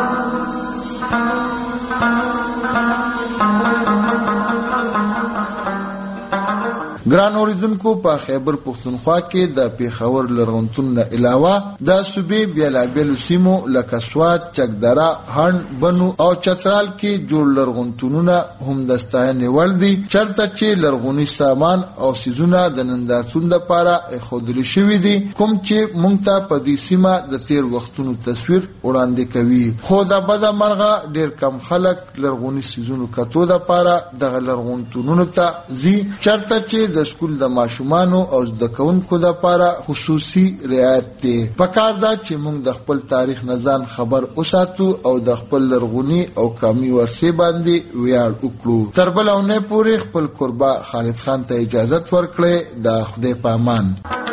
ګران اوریدونکو په خیبر پختونخوا کې د پیښور لرغونتون نه علاوه د صوبې بیلابیل سیمو لکه سوات، چکدره، هند، بنو او چترال کې جوړ لرغونتونونه هم د ستاینې وړ دي چرته چې لرغونی سامان او سیزونه د نندارتون لپاره خودل شوي دي کوم چې مونږ ته په دې سیمه د تیر وختونو تصویر وړاندې کوي. خو د بده مرغه ډیر کم خلک لرغونی سیزونو کتو لپاره د لرغونتونونو ته ځي چرته چې د سکول د ماشومانو او د کونکو لپاره خصوصي رعایت دی. پکار دا چې موږ د خپل تاریخ نه ځان خبر اوساتو او د خپل لرغونی او قومي ورثه باندې ویاړ وکړو. تر بل اونۍ پورې خپل قربا خالد خان ته اجازه ورکړئ. د خدای په امان.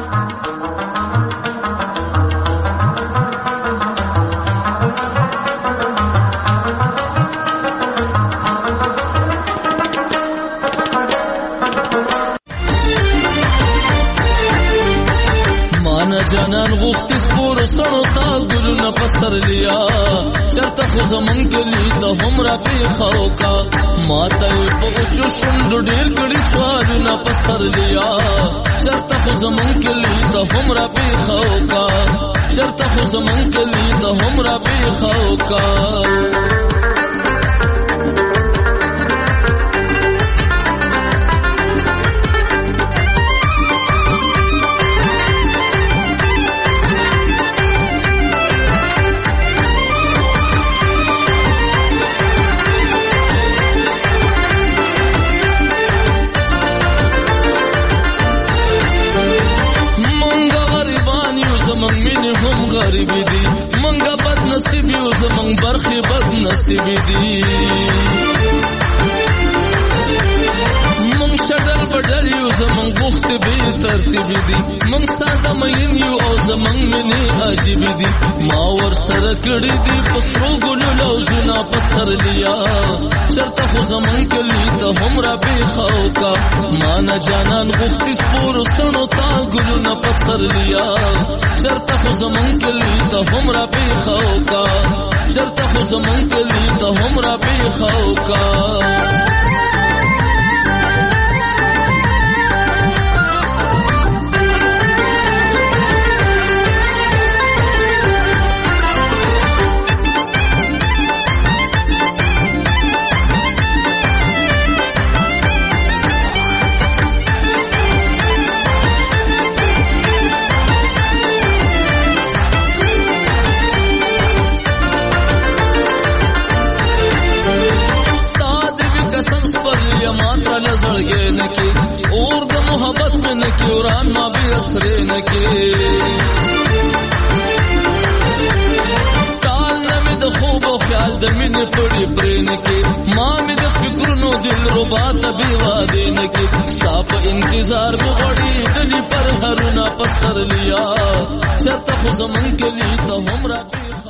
جانان غوختی سپور سړو تا ګلونه پسر لیا چرته خو زمون کلی ته هم را پیښو کا ماته په اوچو شوند ډیر کړي سوالونه پسر لیا چرته خو زمون کلی ته هم را پیښو کا چرته خو زمون کلی ته هم را پیښو کا. منګه بد نصیب یو زمنګ برخه بد نصیب دي شټل بډل یو زمنګ وخت به ترتیب دي من ساده مین یو او زمنګ منی عجیب دي ما ور سره کړی دي پسرو ګلو لوزنا پسر لیا چرته خو زمنګ کلی ته همرا به خوکا ما نه جانان وخت سپور سنو تا ګلو نه پسر لیا چرته خو زمنګ کلی ته همرا به خوکا چرته خو زمنګ کلی ته همرا به خوکا لزړګې نکي اور د محبت مې نکي وران ما به اسره نکي ټال مې د خوب او خیال د مینې پړې پرې نکي ما مې د فکرونو دل ربا ته بي واده نکي ستا په انتظار مې غړي دلی پر هرونه پسر لیا چرته خو زمون کلی ته همرا